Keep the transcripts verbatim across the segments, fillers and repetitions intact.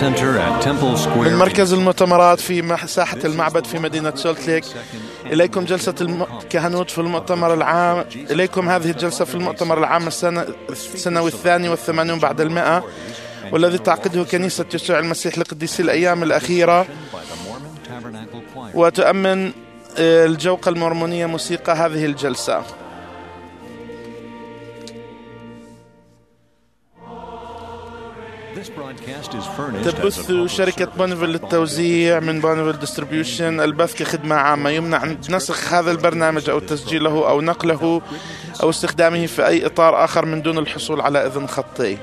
من مركز المؤتمرات في ساحة المعبد في مدينة سولت ليك. إليكم جلسة الكهنوت في المؤتمر العام. إليكم هذه الجلسة في المؤتمر العام السنة السنوي الثاني والثمانون بعد المئة، والذي تعقده كنيسة يسوع المسيح لقديسي الأيام الأخيرة، وتؤمن الجوقة المورمونية موسيقى هذه الجلسة. تبث شركة بونيفيل للتوزيع من بونيفيل ديستريبيوشن البث كخدمة عامة. يمنع نسخ هذا البرنامج أو تسجيله أو نقله أو استخدامه في أي إطار آخر من دون الحصول على إذن خطي.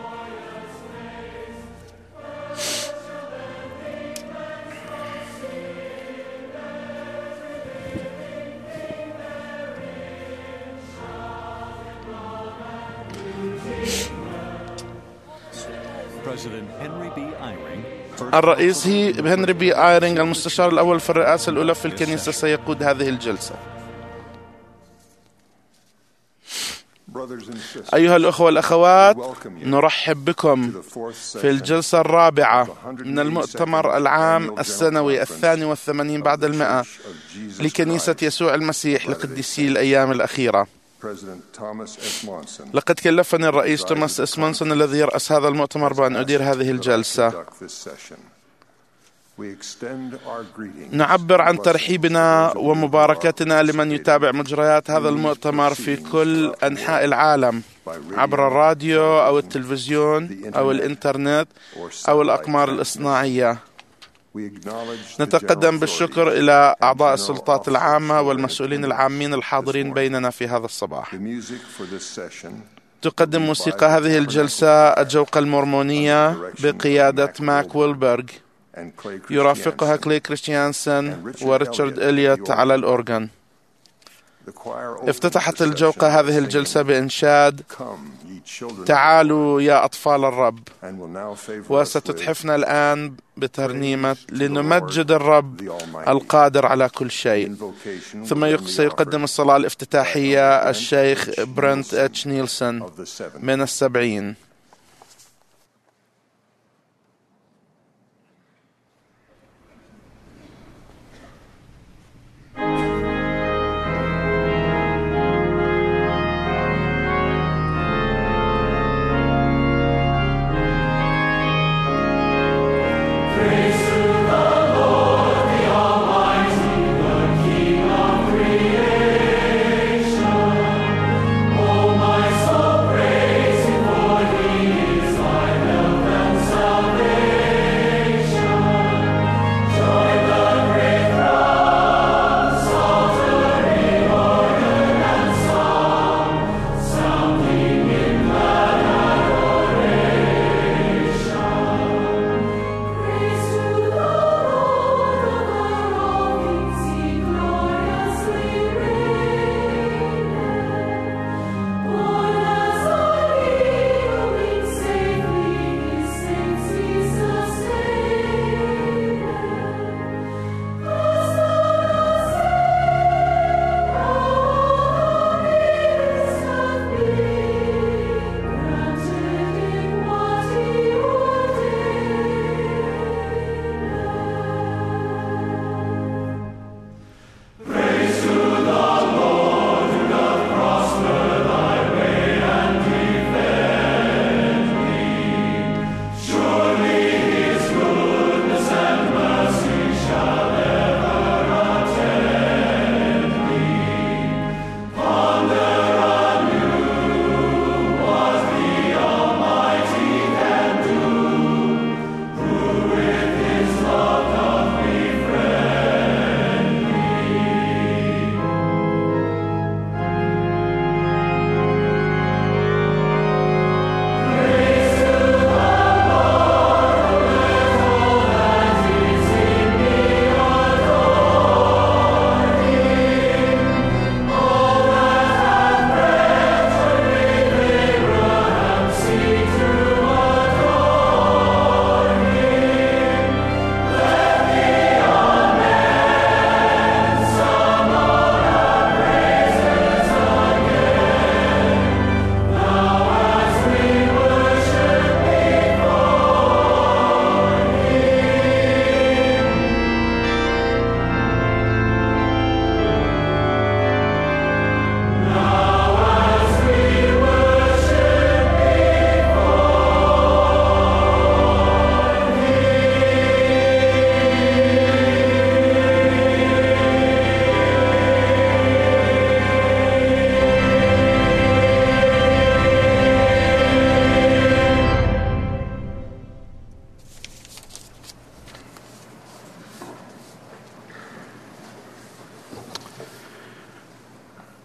الرئيس هي هنري بي آيرينغ، المستشار الأول في الرئاسة الأولى في الكنيسة، سيقود هذه الجلسة. أيها الأخوة والأخوات، نرحب بكم في الجلسة الرابعة من المؤتمر العام السنوي الثاني والثمانين بعد المئة لكنيسة يسوع المسيح لقديسي الأيام الأخيرة. لقد كلفني الرئيس توماس إسمونسون الذي يرأس هذا المؤتمر بأن أدير هذه الجلسة. نعبر عن ترحيبنا ومباركتنا لمن يتابع مجريات هذا المؤتمر في كل أنحاء العالم عبر الراديو أو التلفزيون أو الإنترنت أو الأقمار الإصطناعية. نتقدم بالشكر إلى أعضاء السلطات العامة والمسؤولين العامين الحاضرين بيننا في هذا الصباح. تقدم موسيقى هذه الجلسة الجوقة المورمونية بقيادة ماك ويلبرغ، يرافقها كلي كريستيانسن وريتشارد إليوت على الأورغان. افتتحت الجوقة هذه الجلسة بإنشاد تعالوا يا أطفال الرب، وستتحفنا الآن بترنيمة لنمجد الرب القادر على كل شيء. ثم سيقدم الصلاة الافتتاحية الشيخ برنت اتش نيلسون من السبعين. Oh, my soul, praise Him for the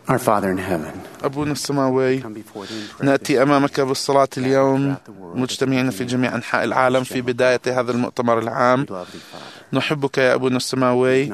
Our Father in heaven, أبونا السماوي، نأتي أمامك بالصلاة اليوم مجتمعين في جميع أنحاء العالم في بداية هذا المؤتمر العام. نحبك يا أبونا السماوي،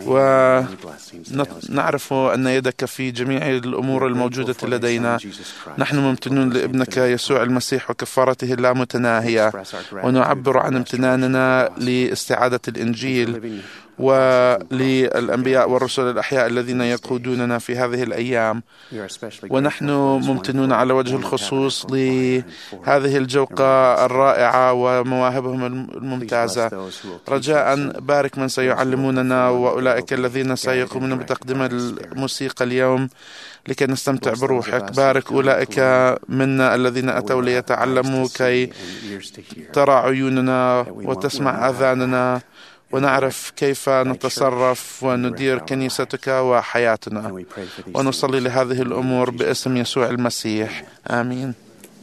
ونعرف أن يدك في جميع الأمور الموجودة لدينا. نحن ممتنون لابنك يسوع المسيح وكفارته اللامتناهية، ونعبر عن امتناننا لاستعادة الإنجيل وللأنبياء والرسل الأحياء الذين يقودوننا في هذه الأيام. ونحن ممتنون على وجه الخصوص لهذه الجوقة الرائعة ومواهبهم الممتازة. رجاء بارك من سيعلموننا وأولئك الذين سيقومون بتقديم الموسيقى اليوم لكي نستمتع بروحك. بارك أولئك منا الذين أتوا ليتعلموا كي ترى عيوننا وتسمع آذاننا ونعرف كيف نتصرف وندير كنيستك وحياتنا. ونصلي لهذه الأمور باسم يسوع المسيح، آمين.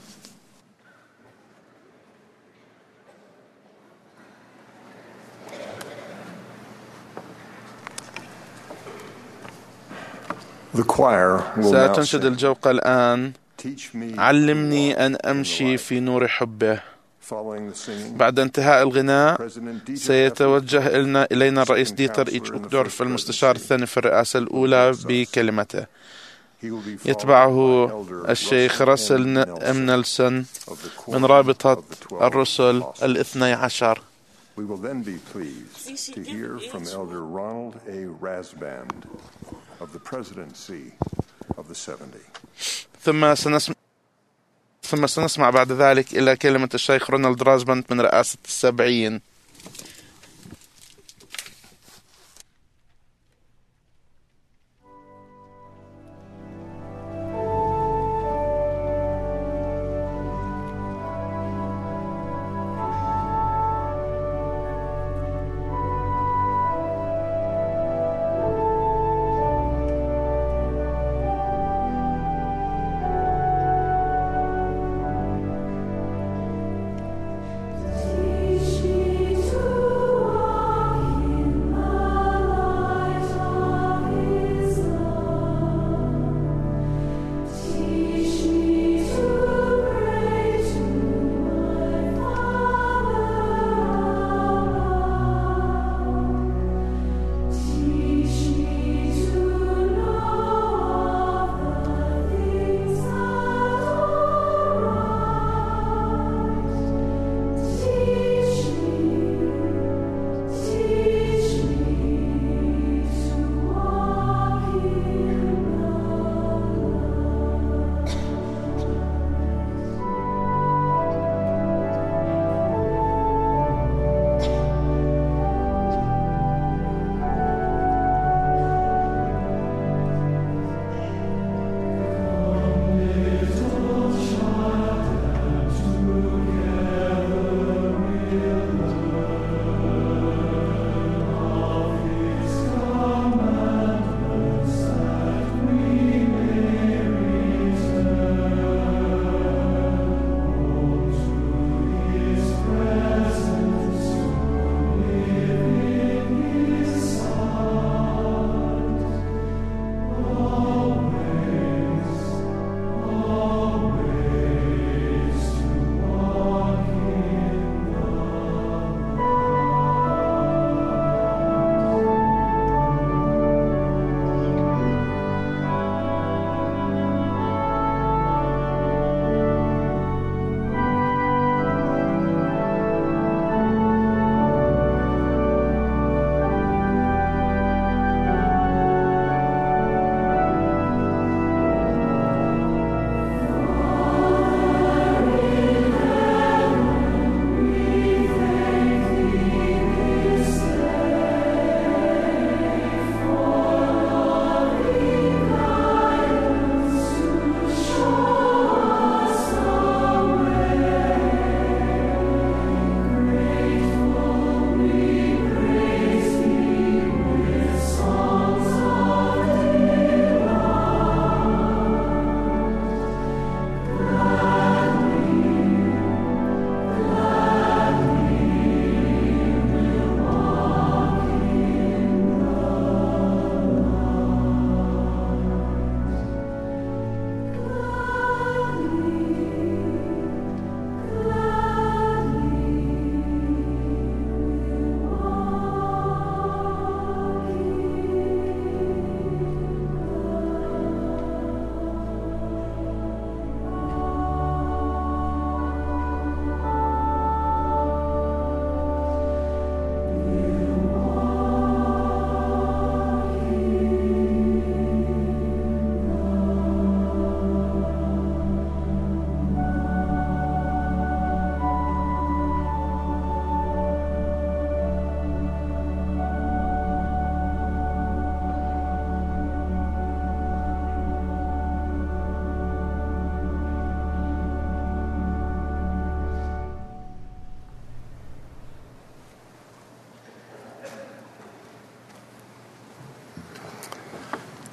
ستنشد الجوقة الآن: علمني أن أمشي في نور حبه. بعد انتهاء الغناء سيتوجه إلينا, إلينا الرئيس ديتر إيتش أوكدورف المستشار الثاني في الرئاسة الأولى بكلمته. يتبعه الشيخ راسل ام نيلسون من رابطة الرسل الاثني عشر. We will then be pleased to hear from Elder Ronald A. Rasband of the presidency of the seventy. ثم سنسمع ثم سنسمع بعد ذلك إلى كلمة الشيخ رونالد رازباند من رئاسة السبعين. She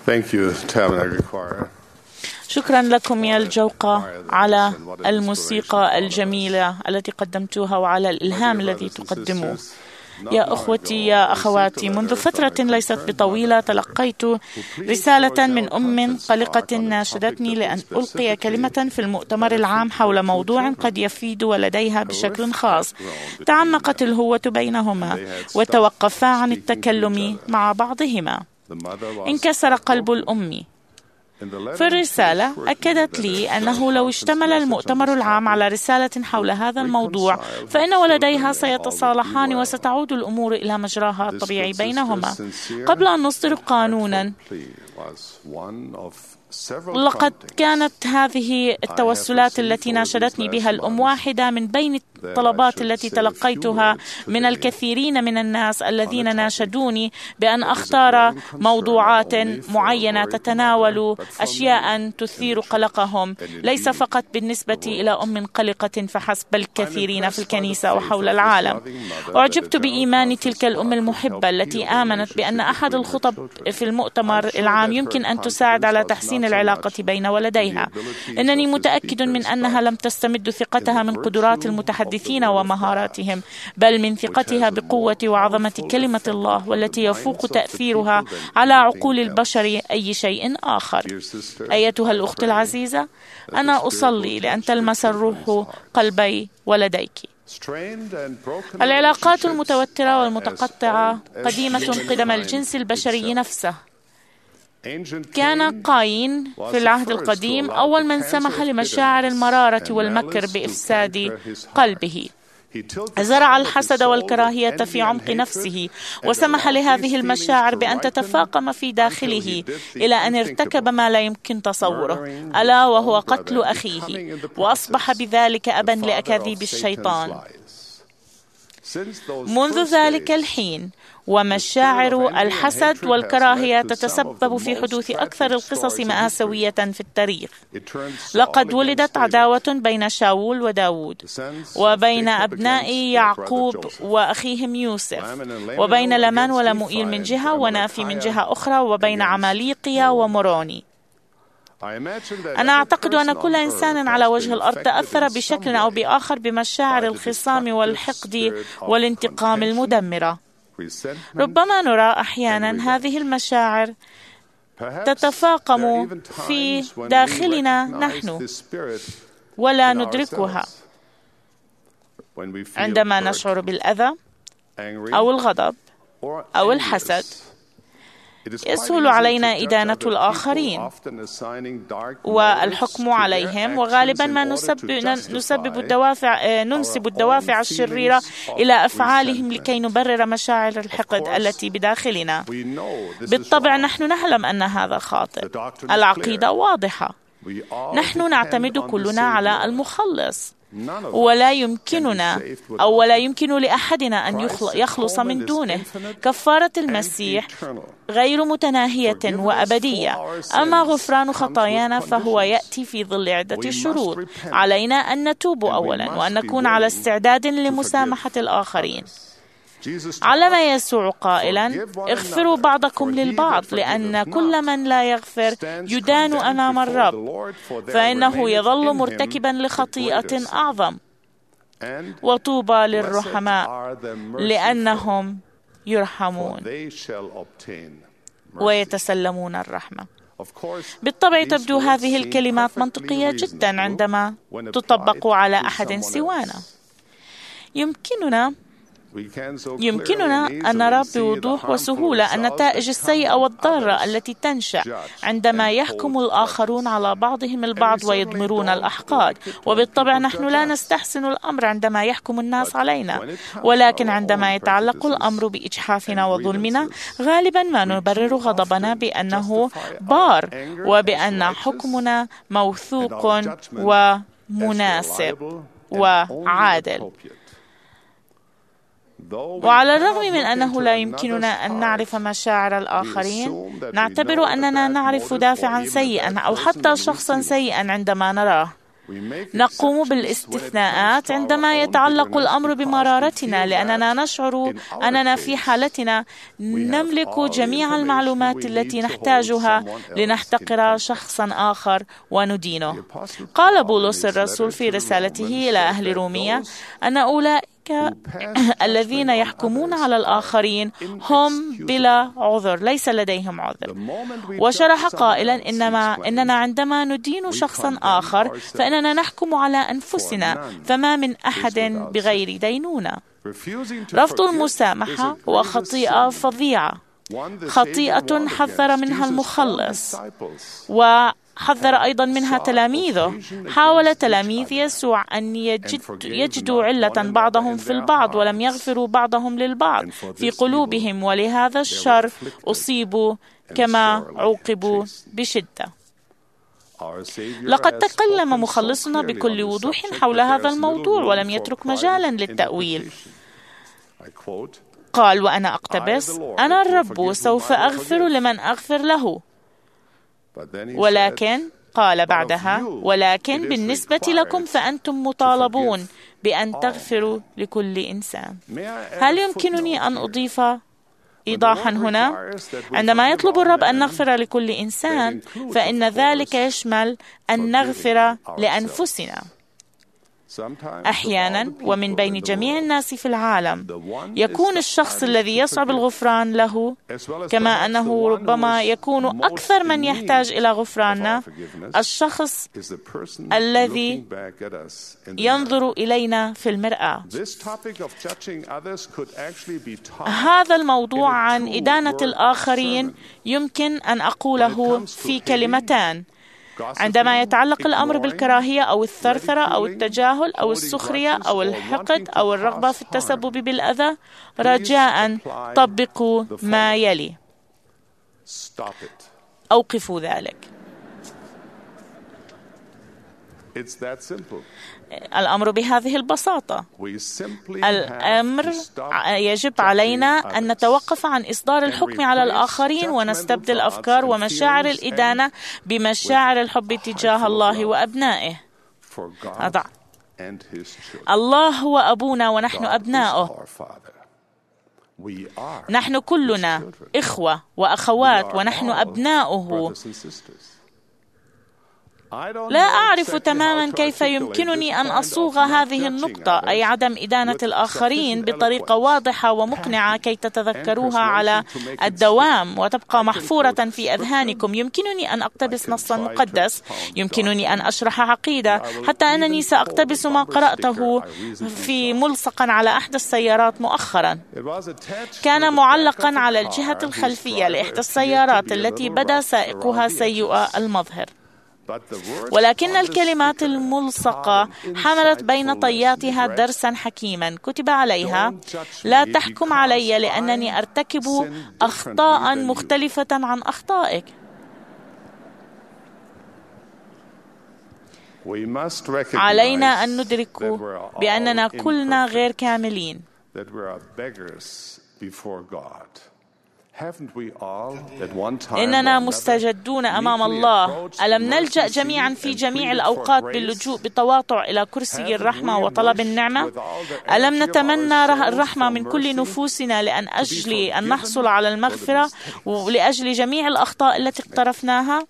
Thank you, Tabernacle Choir. شكرا لكم يا الجوقة على الموسيقى الجميلة التي قدمتوها وعلى الإلهام الذي تقدموه. يا أخوتي يا أخواتي، منذ فترة ليست بطويلة تلقيت رسالة من أم قلقة ناشدتني لأن ألقي كلمة في المؤتمر العام حول موضوع قد يفيد ولديها بشكل خاص. تعمقت الهوة بينهما وتوقفا عن التكلم مع بعضهما. انكسر قلب الأم. في الرسالة أكدت لي أنه لو اشتمل المؤتمر العام على رسالة حول هذا الموضوع فإن ولديها سيتصالحان وستعود الأمور إلى مجراها الطبيعي بينهما. قبل أن نصدر قانونا، لقد كانت هذه التوسلات التي ناشدتني بها الأم واحدة من بين الطلبات التي تلقيتها من الكثيرين من الناس الذين ناشدوني بأن أختار موضوعات معينة تتناول أشياء تثير قلقهم، ليس فقط بالنسبة إلى أم قلقة فحسب، بل كثيرين في الكنيسة وحول العالم. أعجبت بإيمان تلك الأم المحبة التي آمنت بأن أحد الخطب في المؤتمر العام يمكن أن تساعد على تحسين العلاقة بين ولديها. إنني متأكد من أنها لم تستمد ثقتها من قدرات المتحدثين ومهاراتهم، بل من ثقتها بقوة وعظمة كلمة الله، والتي يفوق تأثيرها على عقول البشر أي شيء آخر. أيتها الأخت العزيزة، أنا أصلي لأن تلمس الروح قلبي ولديك. العلاقات المتوترة والمتقطعة قديمة قدم الجنس البشري نفسه. كان قايين في العهد القديم أول من سمح لمشاعر المرارة والمكر بإفساد قلبه. زرع الحسد والكراهية في عمق نفسه، وسمح لهذه المشاعر بأن تتفاقم في داخله إلى أن ارتكب ما لا يمكن تصوره، ألا وهو قتل أخيه، وأصبح بذلك أبا لأكاذيب الشيطان. منذ ذلك الحين ومشاعر الحسد والكراهية تتسبب في حدوث أكثر القصص مآساوية في التاريخ. لقد ولدت عداوة بين شاول وداود، وبين أبناء يعقوب وأخيهم يوسف، وبين لمان ولموئيل من جهة ونافي من جهة أخرى، وبين عماليقيا وموروني. أنا أعتقد أن كل إنسان على وجه الأرض تأثر بشكل أو بآخر بمشاعر الخصام والحقد والانتقام المدمرة. ربما نرى أحيانا هذه المشاعر تتفاقم في داخلنا نحن ولا ندركها. عندما نشعر بالأذى أو الغضب أو الحسد، يسهل علينا إدانة الآخرين والحكم عليهم، وغالبا ما نسبب, نسبب الدوافع ننسب الدوافع الشريرة إلى أفعالهم لكي نبرر مشاعر الحقد التي بداخلنا. بالطبع نحن نعلم أن هذا خاطئ. العقيدة واضحة، نحن نعتمد كلنا على المخلص، ولا يمكننا أو ولا يمكن لأحدنا أن يخلص من دونه. كفارة المسيح غير متناهية وأبدية، أما غفران خطايانا فهو يأتي في ظل عدة شروط. علينا أن نتوب أولا، وأن نكون على استعداد لمسامحة الآخرين. علم يسوع قائلا: اغفروا بعضكم للبعض، لأن كل من لا يغفر يدان أمام الرب، فإنه يظل مرتكبا لخطيئة أعظم. وطوبى للرحماء لأنهم يرحمون ويتسلمون الرحمة. بالطبع تبدو هذه الكلمات منطقية جدا عندما تطبق على أحد سوانا. يمكننا يمكننا أن نرى بوضوح وسهولة النتائج السيئة والضارة التي تنشأ عندما يحكم الآخرون على بعضهم البعض ويضمرون الأحقاد. وبالطبع نحن لا نستحسن الأمر عندما يحكم الناس علينا، ولكن عندما يتعلق الأمر بإجحافنا وظلمنا، غالبا ما نبرر غضبنا بأنه بار، وبأن حكمنا موثوق ومناسب وعادل. وعلى الرغم من أنه لا يمكننا أن نعرف مشاعر الآخرين، نعتبر أننا نعرف دافعا سيئا أو حتى شخصا سيئا عندما نراه. نقوم بالاستثناءات عندما يتعلق الأمر بمرارتنا، لأننا نشعر أننا في حالتنا نملك جميع المعلومات التي نحتاجها لنحتقر شخصا آخر وندينه. قال بولس الرسول في رسالته إلى أهل رومية أن أولئك الذين يحكمون على الآخرين هم بلا عذر، ليس لديهم عذر. وشرح قائلا إنما إننا عندما ندين شخصا آخر فإننا نحكم على أنفسنا، فما من أحد بغير دينونة. رفض المسامحة هو خطيئة فظيعة، خطيئة حذر منها المخلص وحذر أيضا منها تلاميذه. حاول تلاميذ يسوع أن يجد يجدوا علة بعضهم في البعض ولم يغفروا بعضهم للبعض في قلوبهم، ولهذا الشر أصيبوا كما عوقبوا بشدة. لقد تكلم مخلصنا بكل وضوح حول هذا الموضوع ولم يترك مجالا للتأويل. قال وأنا أقتبس: أنا الرب سوف أغفر لمن أغفر له. ولكن قال بعدها: ولكن بالنسبة لكم فأنتم مطالبون بأن تغفروا لكل إنسان. هل يمكنني أن أضيف إيضاحا هنا؟ عندما يطلب الرب أن نغفر لكل إنسان فإن ذلك يشمل أن نغفر لأنفسنا. أحيانا ومن بين جميع الناس في العالم يكون الشخص الذي يصعب الغفران له، كما أنه ربما يكون أكثر من يحتاج إلى غفراننا، الشخص الذي ينظر إلينا في المرآة. هذا الموضوع عن إدانة الآخرين يمكن أن أقوله في كلمتان. عندما يتعلق الأمر بالكراهية أو الثرثرة أو التجاهل أو السخرية أو الحقد أو الرغبة في التسبب بالأذى، رجاء طبقوا ما يلي. أوقفوا ذلك. الأمر بهذه البساطة. الأمر يجب علينا أن نتوقف عن إصدار الحكم على الآخرين ونستبدل أفكار ومشاعر الإدانة بمشاعر الحب تجاه الله وأبنائه. أضع. الله هو أبونا ونحن أبناؤه. نحن كلنا إخوة وأخوات ونحن أبناؤه. لا أعرف تماما كيف يمكنني أن أصوغ هذه النقطة، أي عدم إدانة الآخرين، بطريقة واضحة ومقنعة كي تتذكروها على الدوام وتبقى محفورة في أذهانكم. يمكنني أن أقتبس نصا مقدس، يمكنني أن أشرح عقيدة، حتى أنني سأقتبس ما قرأته في ملصقا على أحدى السيارات مؤخرا. كان معلقا على الجهة الخلفية لإحدى السيارات التي بدا سائقها سيء المظهر، ولكن الكلمات الملصقة حملت بين طياتها درسا حكيما كتب عليها: لا تحكم علي لأنني أرتكب أخطاء مختلفة عن أخطائك. علينا أن ندرك بأننا كلنا غير كاملين. إننا مستجدون أمام الله. ألم نلجأ جميعا في جميع الأوقات باللجوء بتواطؤ إلى كرسي الرحمة وطلب النعمة؟ ألم نتمنى الرحمة من كل نفوسنا لأن أجل أن نحصل على المغفرة ولأجل جميع الأخطاء التي اقترفناها؟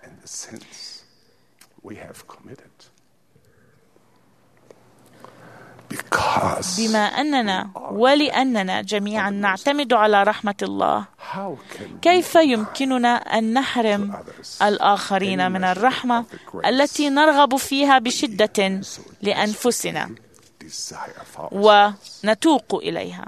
بما أننا ولأننا جميعا نعتمد على رحمة الله، كيف يمكننا أن نحرم الآخرين من الرحمة التي نرغب فيها بشدة لأنفسنا ونتوق إليها؟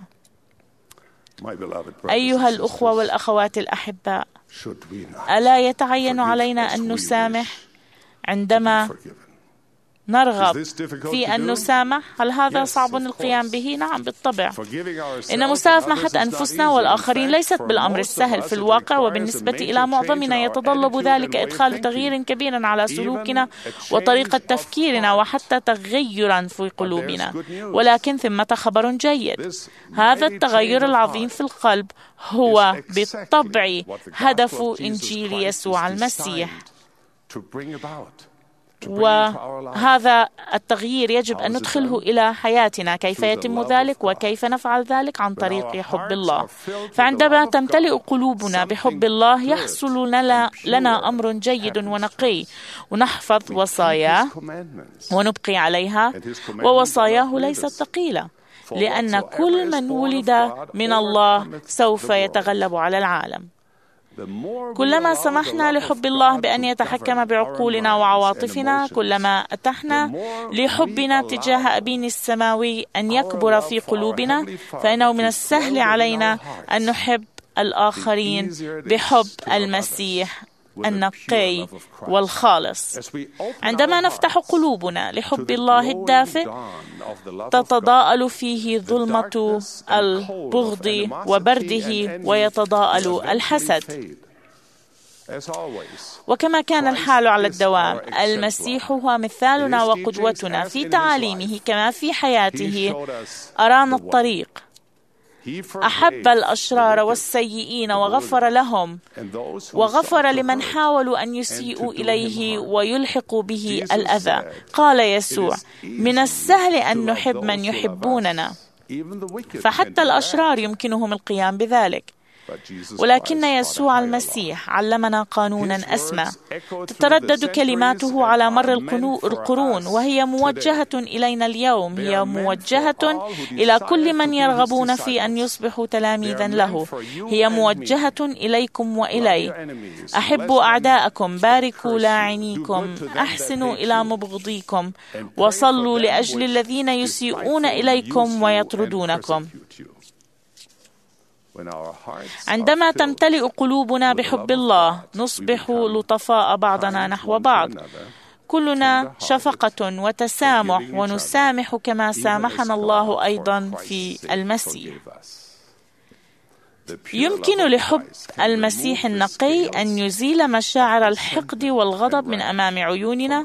أيها الأخوة والأخوات الأحباء، ألا يتعين علينا أن نسامح عندما نرغب في أن نسامح؟ هل هذا صعب القيام به؟ نعم بالطبع. إن مسامحة أنفسنا والآخرين ليست بالأمر السهل في الواقع، وبالنسبة إلى معظمنا يتطلب ذلك إدخال تغيير كبير على سلوكنا وطريقة تفكيرنا وحتى تغيرا في قلوبنا. ولكن ثمة خبر جيد: هذا التغير العظيم في القلب هو بالطبع هدف إنجيل يسوع المسيح. وهذا التغيير يجب أن ندخله إلى حياتنا. كيف يتم ذلك وكيف نفعل ذلك؟ عن طريق حب الله. فعندما تمتلئ قلوبنا بحب الله يحصل لنا, لنا أمر جيد ونقي، ونحفظ وصاياه ونبقي عليها، ووصاياه ليست ثقيلة، لأن كل من ولد من الله سوف يتغلب على العالم. كلما سمحنا لحب الله بأن يتحكم بعقولنا وعواطفنا، كلما أتحنا لحبنا تجاه أبينا السماوي أن يكبر في قلوبنا، فإنه من السهل علينا أن نحب الآخرين بحب المسيح النقي والخالص. عندما نفتح قلوبنا لحب الله الدافئ تتضاءل فيه ظلمة البغض وبرده، ويتضاءل الحسد. وكما كان الحال على الدوام، المسيح هو مثالنا وقدوتنا في تعاليمه كما في حياته. أرانا الطريق، أحب الأشرار والسيئين وغفر لهم، وغفر لمن حاولوا أن يسيئوا إليه ويلحقوا به الأذى. قال يسوع: من السهل أن نحب من يحبوننا، فحتى الأشرار يمكنهم القيام بذلك. ولكن يسوع المسيح علمنا قانونا أسمى تتردد كلماته على مر القرون، وهي موجهة إلينا اليوم. هي موجهة إلى كل من يرغبون في أن يصبحوا تلاميذا له. هي موجهة إليكم وإلي: أحبوا أعداءكم، باركوا لاعنيكم، أحسنوا إلى مبغضيكم، وصلوا لأجل الذين يسيئون إليكم ويطردونكم. عندما تمتلئ قلوبنا بحب الله نصبح لطفاء بعضنا نحو بعض، كلنا شفقة وتسامح، ونسامح كما سامحنا الله أيضا في المسيح. يمكن لحب المسيح النقي أن يزيل مشاعر الحقد والغضب من أمام عيوننا،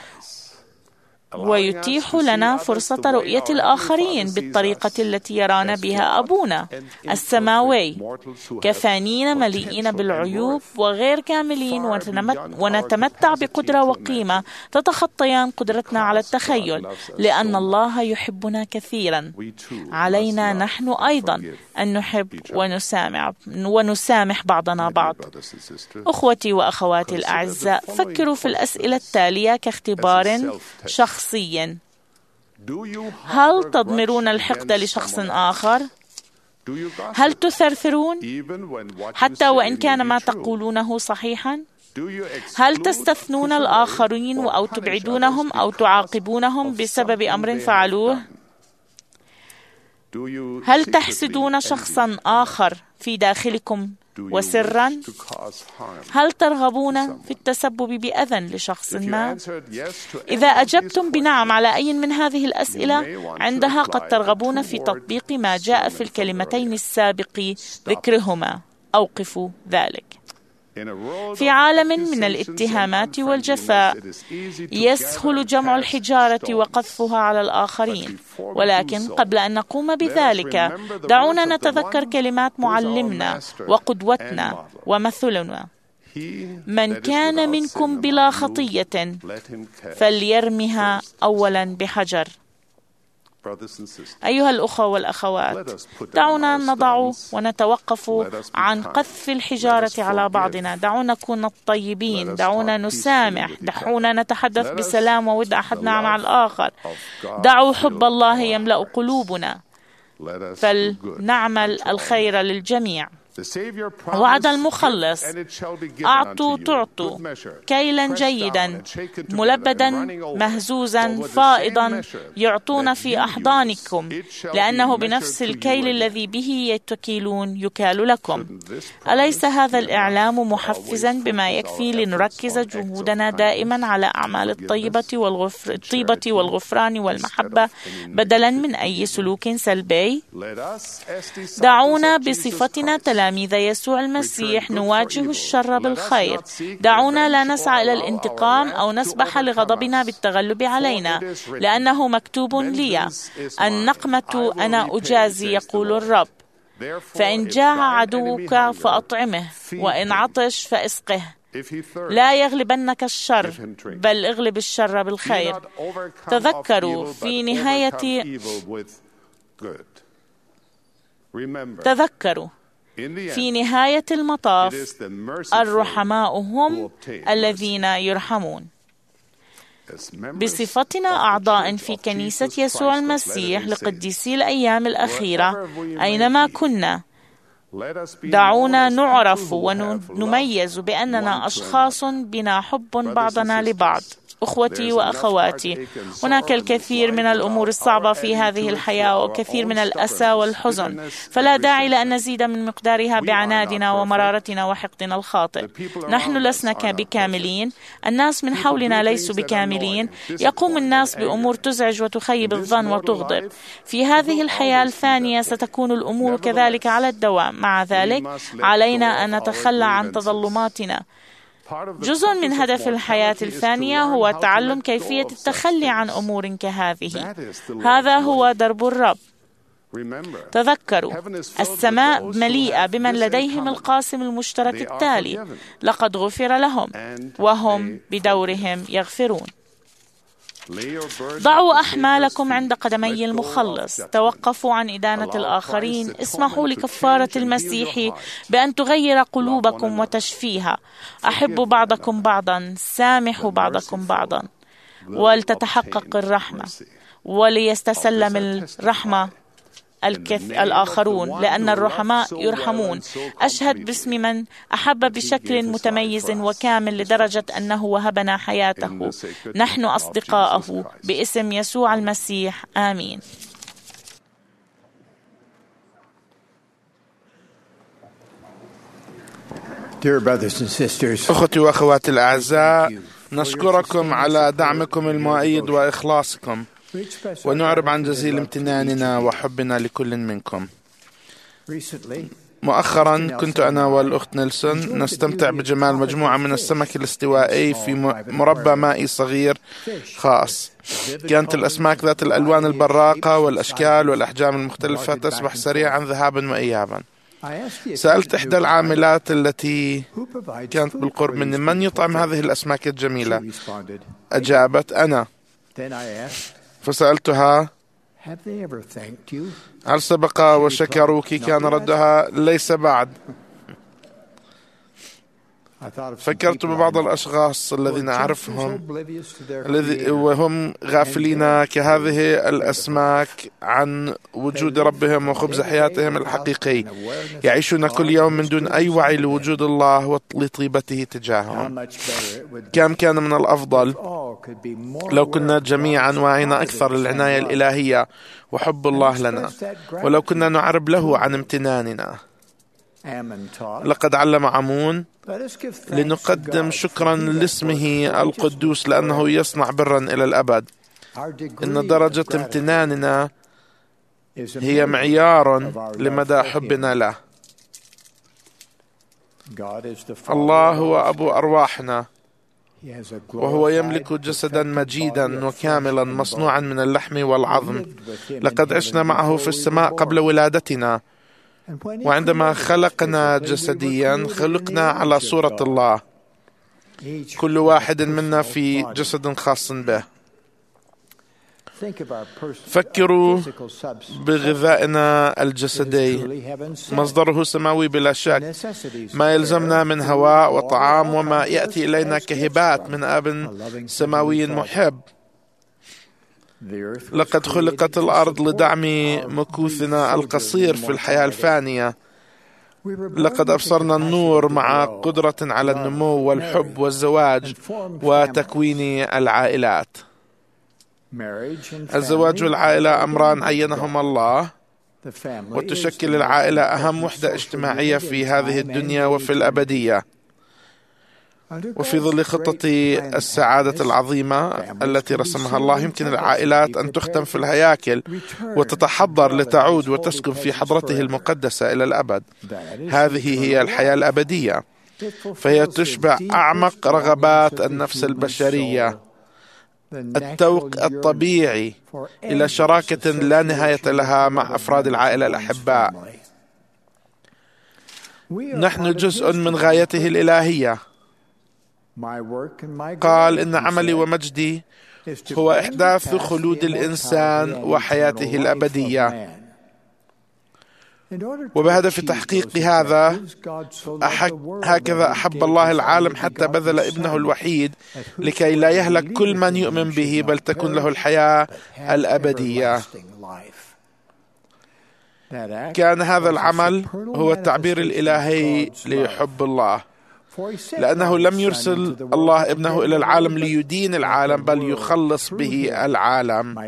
ويتيح لنا فرصة رؤية الآخرين بالطريقة التي يرانا بها أبونا السماوي، كفانين مليئين بالعيوب وغير كاملين، ونتمتع بقدرة وقيمة تتخطيان قدرتنا على التخيل، لأن الله يحبنا كثيرا. علينا نحن أيضا أن نحب ونسامح, ونسامح بعضنا بعض. أخوتي وأخواتي الأعزاء، فكروا في الأسئلة التالية كاختبار شخصي. هل تضمرون الحقد لشخص آخر؟ هل تثرثرون حتى وإن كان ما تقولونه صحيحا؟ هل تستثنون الآخرين أو تبعدونهم أو تعاقبونهم بسبب أمر فعلوه؟ هل تحسدون شخصا آخر في داخلكم وسرا؟ هل ترغبون في التسبب بأذى لشخص ما؟ إذا أجبتم بنعم على أي من هذه الأسئلة، عندها قد ترغبون في تطبيق ما جاء في الكلمتين السابق ذكرهما: أوقفوا ذلك. في عالم من الاتهامات والجفاء يسهل جمع الحجارة وقذفها على الآخرين، ولكن قبل أن نقوم بذلك دعونا نتذكر كلمات معلمنا وقدوتنا ومثلنا: من كان منكم بلا خطية فليرمها أولا بحجر. أيها الأخوة والأخوات، دعونا نضع ونتوقف عن قذف الحجارة على بعضنا. دعونا نكون الطيبين، دعونا نسامح، دعونا نتحدث بسلام وود أحدنا مع الآخر. دعوا حب الله يملأ قلوبنا، فلنعمل الخير للجميع. وعد المخلص: أعطوا تعطوا كيلا جيدا ملبدا مهزوزا فائضا يعطون في أحضانكم، لأنه بنفس الكيل الذي به يتكيلون يكال لكم. أليس هذا الإعلام محفزا بما يكفي لنركز جهودنا دائما على أعمال الطيبة والغفر الطيبة والغفران والمحبة بدلا من أي سلوك سلبي؟ دعونا بصفتنا تلاميذ يسوع المسيح نواجه الشر بالخير. دعونا لا نسعى إلى الانتقام أو نسبح لغضبنا بالتغلب علينا، لأنه مكتوب لي: النقمة أنا أجازي يقول الرب. فإن جاع عدوك فأطعمه، وإن عطش فاسقه، لا يغلبنك الشر، بل اغلب الشر بالخير. تذكروا في نهاية تذكروا في نهاية المطاف الرحماء هم الذين يرحمون. بصفتنا أعضاء في كنيسة يسوع المسيح لقديسي الأيام الأخيرة أينما كنا، دعونا نعرف ونميز بأننا أشخاص بنا حب بعضنا لبعض. أخوتي وأخواتي، هناك الكثير من الأمور الصعبة في هذه الحياة وكثير من الأسى والحزن، فلا داعي لأن نزيد من مقدارها بعنادنا ومرارتنا وحقدنا الخاطئ. نحن لسنا بكاملين، الناس من حولنا ليسوا بكاملين، يقوم الناس بأمور تزعج وتخيب الظن وتغضب. في هذه الحياة الفانية ستكون الأمور كذلك على الدوام. مع ذلك علينا أن نتخلى عن تظلماتنا. جزء من هدف الحياة الفانية هو تعلم كيفية التخلي عن أمور كهذه. هذا هو درب الرب. تذكروا، السماء مليئة بمن لديهم القاسم المشترك التالي: لقد غفر لهم وهم بدورهم يغفرون. ضعوا أحمالكم عند قدمي المخلص، توقفوا عن إدانة الآخرين، اسمحوا لكفارة المسيح بأن تغير قلوبكم وتشفيها. أحبوا بعضكم بعضا، سامحوا بعضكم بعضا، ولتتحقق الرحمة، وليستسلم الرحمة الكث... الآخرون، لأن الرحماء يرحمون. أشهد باسم من أحب بشكل متميز وكامل لدرجة أنه وهبنا حياته. نحن أصدقاءه باسم يسوع المسيح. آمين. أخوتي وأخواتي الأعزاء، نشكركم على دعمكم المؤيد وإخلاصكم، ونعرب عن جزيل امتناننا وحبنا لكل منكم. مؤخرا كنت أنا والأخت نيلسون نستمتع بجمال مجموعة من السمك الاستوائي في مربى مائي صغير خاص. كانت الأسماك ذات الألوان البراقة والأشكال والأحجام المختلفة تسبح سريعا ذهابا وإيابا. سألت إحدى العاملات التي كانت بالقرب مني: من يطعم هذه الأسماك الجميلة؟ أجابت: أنا. فسألتها: هل سبق وشكروك؟ كان ردها: ليس بعد. فكرت ببعض الأشخاص الذين أعرفهم وهم غافلين كهذه الأسماك عن وجود ربهم وخبز حياتهم الحقيقي، يعيشون كل يوم من دون أي وعي لوجود الله ولطيبته تجاههم. كم كان من الأفضل لو كنا جميعا واعينا أكثر للعناية الإلهية وحب الله لنا، ولو كنا نعرب له عن امتناننا. لقد علم عمون: لنقدم شكرا لاسمه القدوس لأنه يصنع برا إلى الأبد. إن درجة امتناننا هي معيار لمدى حبنا له. الله هو أبو أرواحنا، وهو يملك جسدا مجيدا وكاملا مصنوعا من اللحم والعظم. لقد عشنا معه في السماء قبل ولادتنا، وعندما خلقنا جسديا خلقنا على صورة الله، كل واحد منا في جسد خاص به. فكروا بغذائنا الجسدي، مصدره سماوي بلا شك. ما يلزمنا من هواء وطعام وما يأتي إلينا كهبات من أب سماوي محب. لقد خلقت الأرض لدعم مكوثنا القصير في الحياة الفانية. لقد أبصرنا النور مع قدرة على النمو والحب والزواج وتكوين العائلات. الزواج والعائلة أمران عينهما الله، وتشكل العائلة أهم وحدة اجتماعية في هذه الدنيا وفي الأبدية. وفي ظل خطة السعادة العظيمة التي رسمها الله، يمكن العائلات أن تختم في الهياكل وتتحضر لتعود وتسكن في حضرته المقدسة إلى الأبد. هذه هي الحياة الأبدية، فهي تشبع أعمق رغبات النفس البشرية، التوق الطبيعي إلى شراكة لا نهاية لها مع أفراد العائلة الأحباء. نحن جزء من غايته الإلهية، قال إن عملي ومجدي هو إحداث خلود الإنسان وحياته الأبدية، وبهدف تحقيق هذا هكذا أحب الله العالم حتى بذل ابنه الوحيد لكي لا يهلك كل من يؤمن به بل تكون له الحياة الأبدية. كان هذا العمل هو التعبير الإلهي لحب الله، لأنه لم يرسل الله ابنه إلى العالم ليدين العالم بل يخلص به العالم.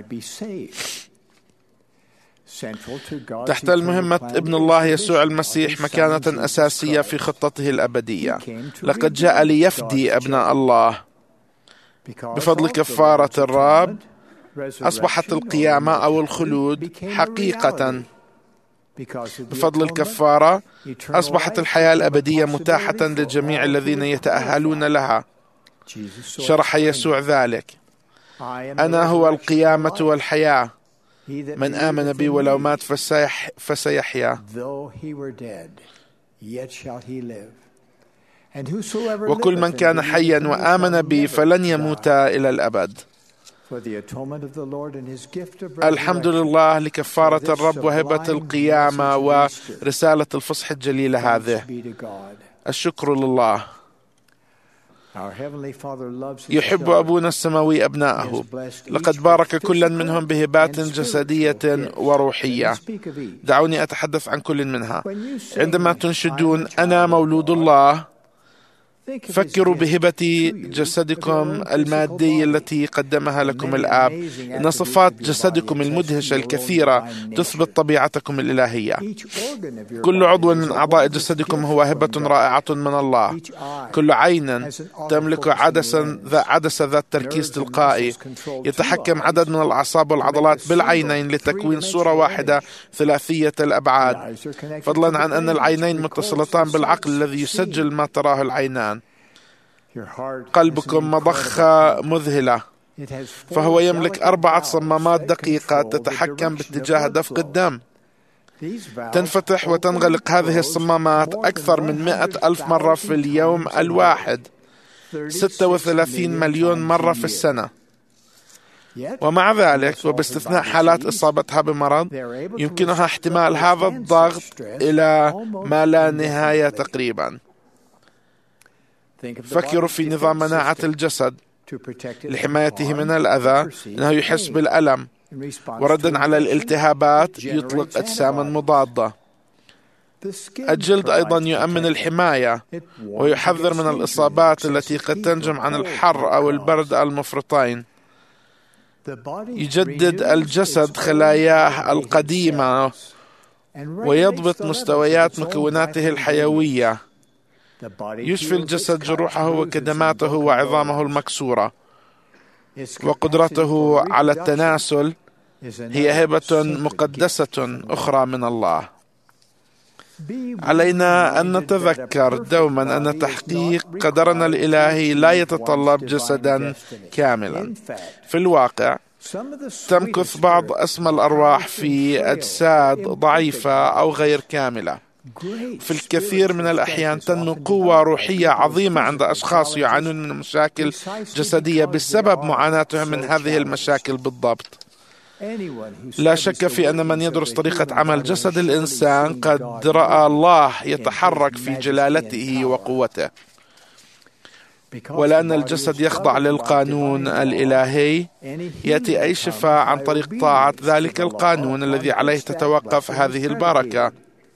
تحتل مهمة ابن الله يسوع المسيح مكانة أساسية في خطته الأبدية. لقد جاء ليفدي أبناء الله. بفضل كفارة الرب أصبحت القيامة أو الخلود حقيقة. بفضل الكفارة أصبحت الحياة الأبدية متاحة للجميع الذين يتأهلون لها. شرح يسوع ذلك: أنا هو القيامة والحياة، من آمن بي ولو مات فسيح فسيحيا، وكل من كان حيا وآمن بي فلن يموت إلى الأبد. الحمد لله لكفارة الرب وهبة القيامة ورسالة الفصح الجليلة هذه. الشكر لله. يحب أبونا السماوي أبناءه، لقد بارك كلا منهم بهبات جسدية وروحية. دعوني أتحدث عن كل منها. عندما تنشدون أنا مولود الله، فكروا بهبة جسدكم المادي التي قدمها لكم الآب. إن صفات جسدكم المدهشة الكثيرة تثبت طبيعتكم الإلهية. كل عضو من أعضاء جسدكم هو هبة رائعة من الله. كل عين تملك عدسا عدسة ذات تركيز تلقائي يتحكم عدد من الأعصاب والعضلات بالعينين لتكوين صورة واحدة ثلاثية الأبعاد، فضلا عن أن العينين متصلتان بالعقل الذي يسجل ما تراه العينان. قلبكم مضخة مذهلة، فهو يملك أربعة صمامات دقيقة تتحكم باتجاه دفق الدم. تنفتح وتنغلق هذه الصمامات أكثر من مئة ألف مرة في اليوم الواحد، ستة وثلاثين مليون مرة في السنة. ومع ذلك وباستثناء حالات إصابتها بمرض يمكنها احتمال هذا الضغط إلى ما لا نهاية تقريبا. فكروا في نظام مناعة الجسد لحمايته من الأذى، إنه يحس بالألم، وردا على الالتهابات يطلق أجساما مضادة. الجلد أيضا يؤمن الحماية ويحذر من الإصابات التي قد تنجم عن الحر أو البرد المفرطين. يجدد الجسد خلاياه القديمة ويضبط مستويات مكوناته الحيوية. يشفي الجسد جروحه وكدماته وعظامه المكسورة. وقدرته على التناسل هي هبة مقدسة أخرى من الله. علينا أن نتذكر دوما أن تحقيق قدرنا الإلهي لا يتطلب جسدا كاملا. في الواقع تمكث بعض أسمى الأرواح في أجساد ضعيفة أو غير كاملة. في الكثير من الأحيان تنمو قوة روحية عظيمة عند أشخاص يعانون من مشاكل جسدية بسبب معاناتهم من هذه المشاكل بالضبط. لا شك في أن من يدرس طريقة عمل جسد الإنسان قد رأى الله يتحرك في جلالته وقوته. ولأن الجسد يخضع للقانون الإلهي، يأتي أي شفاء عن طريق طاعة ذلك القانون الذي عليه تتوقف هذه البركة.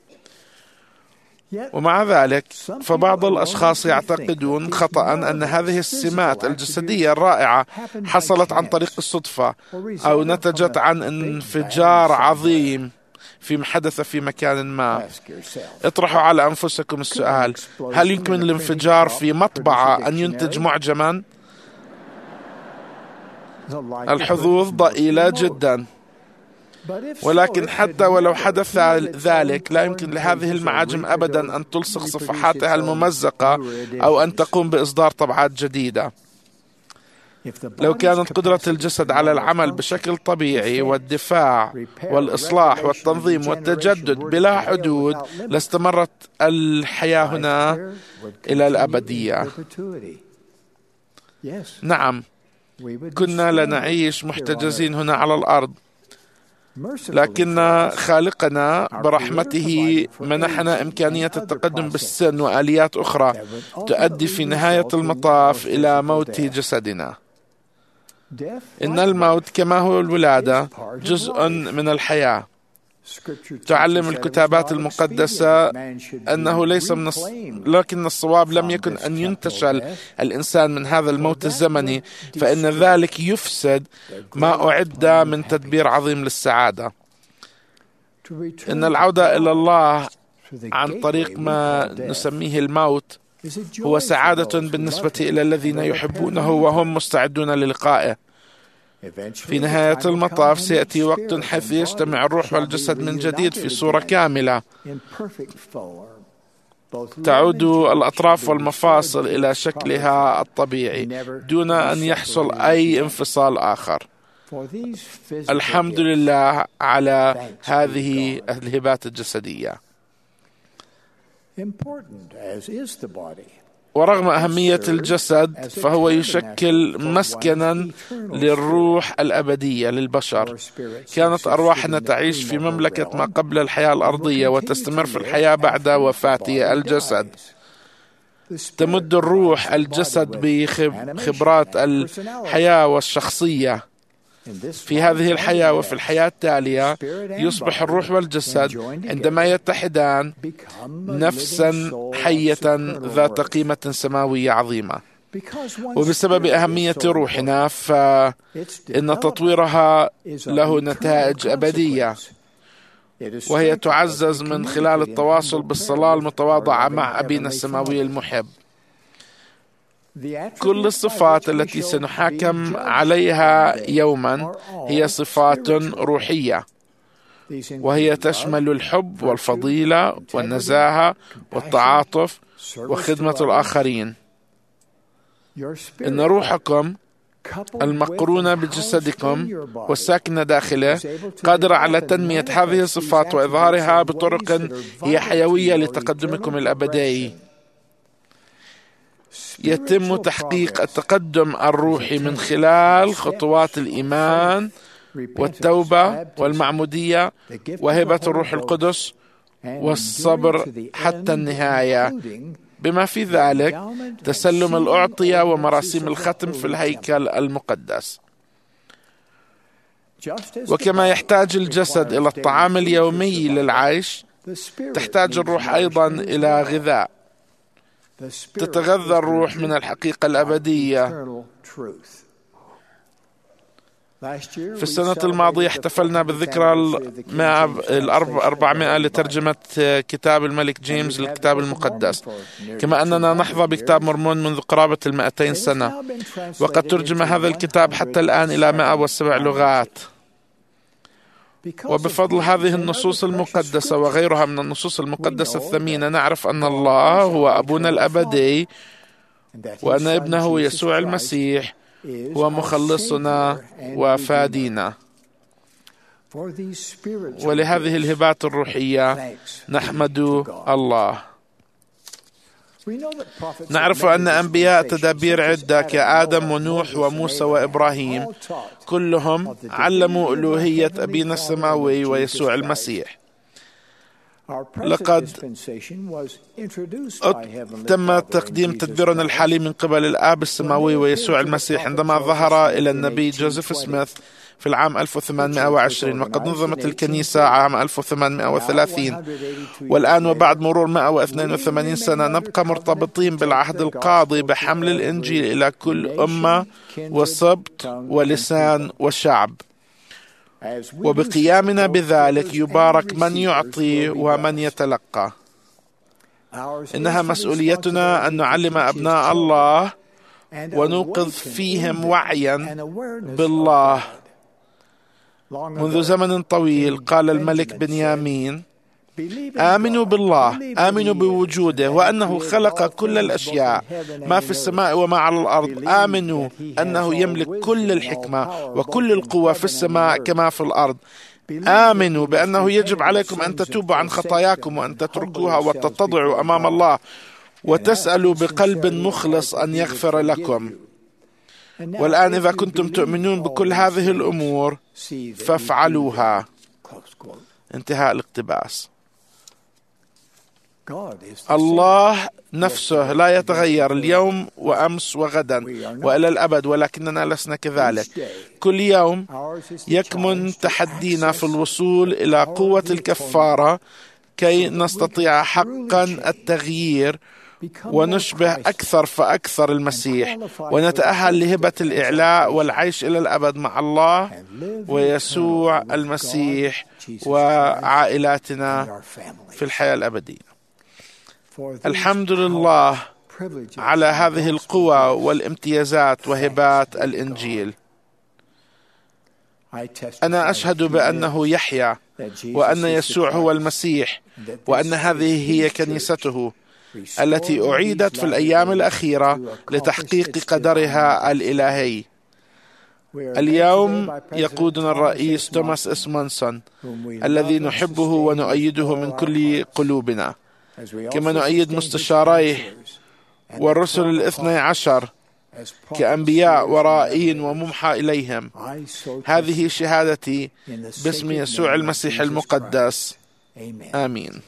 ومع ذلك فبعض الأشخاص يعتقدون خطأ أن هذه السمات الجسدية الرائعة حصلت عن طريق الصدفة أو نتجت عن انفجار عظيم في حدث في مكان ما. اطرحوا على أنفسكم السؤال: هل يمكن الانفجار في مطبعة أن ينتج معجما؟ الحظوظ ضئيلة جدا. ولكن حتى ولو حدث ذلك لا يمكن لهذه المعاجم أبدا أن تلصق صفحاتها الممزقة أو أن تقوم بإصدار طبعات جديدة. لو كانت قدرة الجسد على العمل بشكل طبيعي والدفاع والإصلاح والتنظيم والتجدد بلا حدود لاستمرت الحياة هنا إلى الأبدية. نعم، كنا لنعيش محتجزين هنا على الأرض، لكن خالقنا برحمته منحنا إمكانية التقدم بالسن وآليات أخرى تؤدي في نهاية المطاف إلى موت جسدنا. إن الموت كما هو الولادة جزء من الحياة. تعلم الكتابات المقدسة أنه ليس من الص... لكن الصواب لم يكن أن ينتشل الإنسان من هذا الموت الزمني، فإن ذلك يفسد ما أعد من تدبير عظيم للسعادة. إن العودة إلى الله عن طريق ما نسميه الموت هو سعادة بالنسبة إلى الذين يحبونه وهم مستعدون للقائه. في نهاية المطاف سيأتي وقت حيث يجتمع الروح والجسد من جديد في صورة كاملة، تعود الأطراف والمفاصل إلى شكلها الطبيعي دون أن يحصل أي انفصال آخر. الحمد لله على هذه الهبات الجسدية. ورغم أهمية الجسد فهو يشكل مسكنا للروح الأبدية للبشر. كانت أرواحنا تعيش في مملكة ما قبل الحياة الأرضية وتستمر في الحياة بعد وفاة الجسد. تمد الروح الجسد بخبرات الحياة والشخصية. في هذه الحياة وفي الحياة التالية يصبح الروح والجسد عندما يتحدان نفسا حية ذات قيمة سماوية عظيمة. وبسبب أهمية روحنا فإن تطويرها له نتائج أبدية، وهي تعزز من خلال التواصل بالصلاة المتواضعة مع أبينا السماوي المحب. كل الصفات التي سنحاكم عليها يوما هي صفات روحية، وهي تشمل الحب والفضيلة والنزاهة والتعاطف وخدمة الآخرين. إن روحكم المقرونة بجسدكم والساكنة داخله قادرة على تنمية هذه الصفات وإظهارها بطرق هي حيوية لتقدمكم الأبدي. يتم تحقيق التقدم الروحي من خلال خطوات الإيمان والتوبة والمعمودية وهبة الروح القدس والصبر حتى النهاية، بما في ذلك تسلم الأعطية ومراسيم الختم في الهيكل المقدس. وكما يحتاج الجسد إلى الطعام اليومي للعيش، تحتاج الروح أيضا إلى غذاء. تتغذى الروح من الحقيقة الأبدية. في السنة الماضية احتفلنا بالذكرى الأربعمائة لترجمة كتاب الملك جيمس للكتاب المقدس، كما أننا نحظى بكتاب مرمون منذ قرابة المائتين سنة، وقد ترجم هذا الكتاب حتى الآن إلى مائة وسبع لغات. وبفضل هذه النصوص المقدسة وغيرها من النصوص المقدسة الثمينة نعرف أن الله هو أبونا الأبدي، وأن ابنه يسوع المسيح هو مخلصنا وفادينا. ولهذه الهبات الروحية نحمد الله. نعرف أن أنبياء تدابير عدة كآدم ونوح وموسى وإبراهيم كلهم علموا ألوهية أبينا السماوي ويسوع المسيح. لقد تم تقديم تدبيرنا الحالي من قبل الآب السماوي ويسوع المسيح عندما ظهر إلى النبي جوزيف سميث في العام ألف وثمانمائة وعشرين، وقد نظمت الكنيسة عام ألف وثمانمائة وثلاثين. والآن وبعد مرور مائة واثنين وثمانين سنة نبقى مرتبطين بالعهد القاضي بحمل الإنجيل إلى كل أمة وسبط ولسان وشعب. وبقيامنا بذلك يبارك من يعطي ومن يتلقى. إنها مسؤوليتنا أن نعلم أبناء الله ونوقظ فيهم وعيا بالله. منذ زمن طويل قال الملك بنيامين: آمنوا بالله، آمنوا بوجوده وأنه خلق كل الأشياء ما في السماء وما على الأرض. آمنوا أنه يملك كل الحكمة وكل القوة في السماء كما في الأرض. آمنوا بأنه يجب عليكم أن تتوبوا عن خطاياكم وأن تتركوها وتتضعوا أمام الله وتسألوا بقلب مخلص أن يغفر لكم. والآن إذا كنتم تؤمنون بكل هذه الأمور فافعلوها. انتهاء الاقتباس. الله نفسه لا يتغير اليوم وأمس وغدا وإلى الأبد، ولكننا لسنا كذلك. كل يوم يكمن تحدينا في الوصول إلى قوة الكفارة كي نستطيع حقا التغيير ونشبه أكثر فأكثر المسيح، ونتأهل لهبة الإعلاء والعيش إلى الأبد مع الله ويسوع المسيح وعائلاتنا في الحياة الأبدية. الحمد لله على هذه القوى والامتيازات وهبات الإنجيل. أنا أشهد بأنه يحيى، وأن يسوع هو المسيح، وأن هذه هي كنيسته التي أعيدت في الأيام الأخيرة لتحقيق قدرها الإلهي. اليوم يقودنا الرئيس توماس إسمونسون الذي نحبه ونؤيده من كل قلوبنا، كما نؤيد مستشاريه والرسل الاثني عشر كأنبياء ورائين وممحى إليهم. هذه شهادتي باسم يسوع المسيح المقدس. آمين.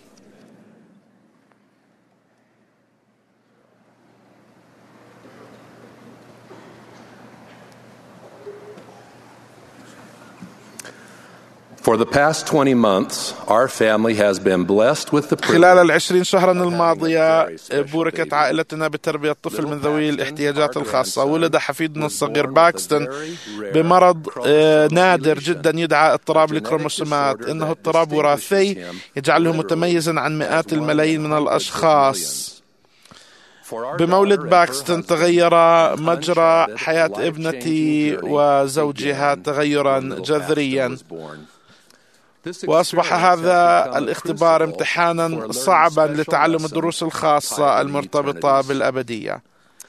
For the past twenty months, our family has been blessed with the خلال العشرين شهرا الماضية بوركت عائلتنا بتربية طفل من ذوي الاحتياجات الخاصة. ولد حفيدنا الصغير باكستون بمرض نادر جدا يدعى اضطراب الكروموسومات. إنه اضطراب وراثي يجعله متميزا عن مئات الملايين من الأشخاص. بمولد باكستون تغير مجرى حياة ابنتي وزوجها تغيرا جذريا، وأصبح هذا الاختبار امتحانا صعبا لتعلم الدروس الخاصة المرتبطة بالأبدية.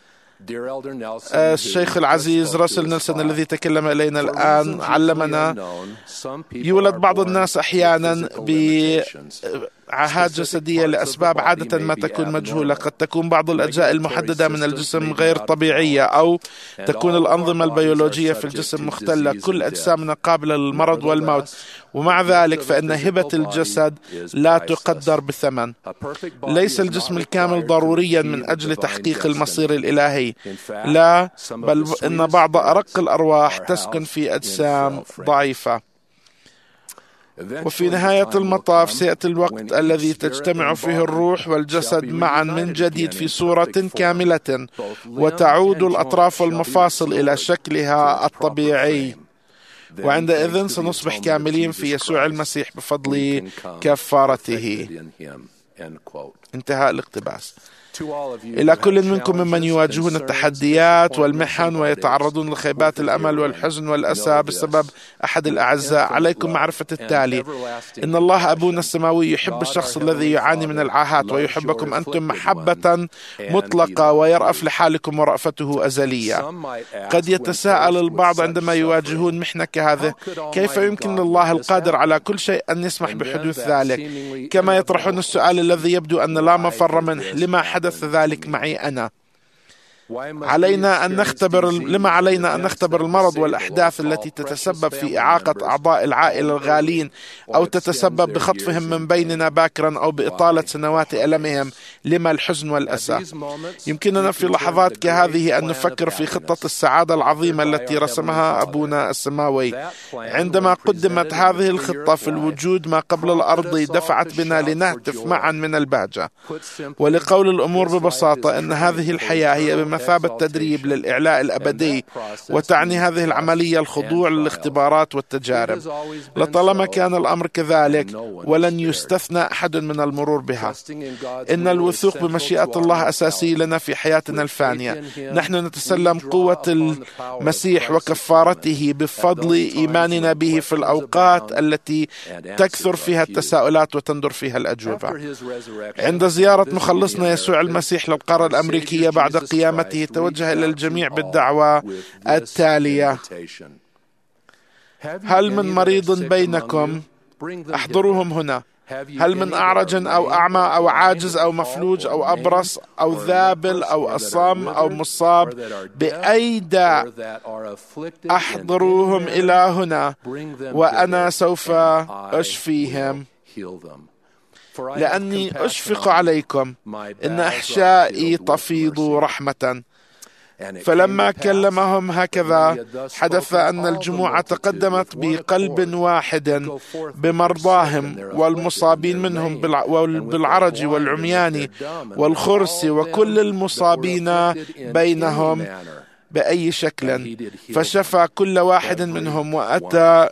الشيخ العزيز راسل نيلسون الذي تكلم إلينا الآن علمنا يولد بعض الناس أحيانا بعاهات جسدية لأسباب عادة ما تكون مجهولة. قد تكون بعض الأجزاء المحددة من الجسم غير طبيعية، أو تكون الأنظمة البيولوجية في الجسم مختلة. كل أجسامنا قابلة للمرض والموت، ومع ذلك فإن هبة الجسد لا تقدر بثمن. ليس الجسم الكامل ضروريا من أجل تحقيق المصير الإلهي، لا، بل إن بعض أرق الأرواح تسكن في أجسام ضعيفة. وفي نهاية المطاف سيأتي الوقت الذي تجتمع فيه الروح والجسد معا من جديد في صورة كاملة، وتعود الأطراف والمفاصل إلى شكلها الطبيعي، وعندئذ سنصبح كاملين في يسوع المسيح بفضل كفارته. انتهاء الاقتباس. إلى كل منكم ممن يواجهون التحديات والمحن ويتعرضون لخيبات الأمل والحزن والأسى بسبب أحد الأعزاء، عليكم معرفة التالي: إن الله أبونا السماوي يحب الشخص الذي يعاني من العاهات، ويحبكم أنتم محبة مطلقة، ويرأف لحالكم ورأفته أزلية. قد يتساءل البعض عندما يواجهون محنة كهذه: كيف يمكن لله القادر على كل شيء أن يسمح بحدوث ذلك؟ كما يطرحون السؤال الذي يبدو أن لا مفر منه: لما حدث ذلك معي أنا؟ علينا أن نختبر لما علينا أن نختبر المرض والأحداث التي تتسبب في إعاقة أعضاء العائلة الغالين، أو تتسبب بخطفهم من بيننا باكرا، أو بإطالة سنوات ألمهم. لما الحزن والأسى؟ يمكننا في لحظات كهذه أن نفكر في خطة السعادة العظيمة التي رسمها أبونا السماوي. عندما قدمت هذه الخطة في الوجود ما قبل الأرض دفعت بنا لنهتف معا من البهجة. ولقول الأمور ببساطة، أن هذه الحياة هي بمثابة تدريب للإعلاء الأبدي، وتعني هذه العملية الخضوع للاختبارات والتجارب. لطالما كان الأمر كذلك، ولن يستثنى أحد من المرور بها. إن الوثوق بمشيئة الله أساسي لنا في حياتنا الفانية. نحن نتسلم قوة المسيح وكفارته بفضل إيماننا به في الأوقات التي تكثر فيها التساؤلات وتندر فيها الأجوبة. عند زيارة مخلصنا يسوع المسيح للقارة الأمريكية بعد قيامته، توجه إلى الجميع بالدعوة التالية: هل من مريض بينكم؟ احضروهم هنا. هل من أعرج أو أعمى أو عاجز أو مفلوج أو أبرص أو ذابل أو أصم أو مصاب بأي داء؟ أحضروهم إلى هنا وأنا سوف أشفيهم، لأني أشفق عليكم، إن أحشائي تفيض رحمة. فلما كلمهم هكذا حدث أن الجموع تقدمت بقلب واحد بمرضاهم والمصابين منهم بالعرج والعميان والخرس وكل المصابين بينهم بأي شكل، فشفى كل واحد منهم وأتى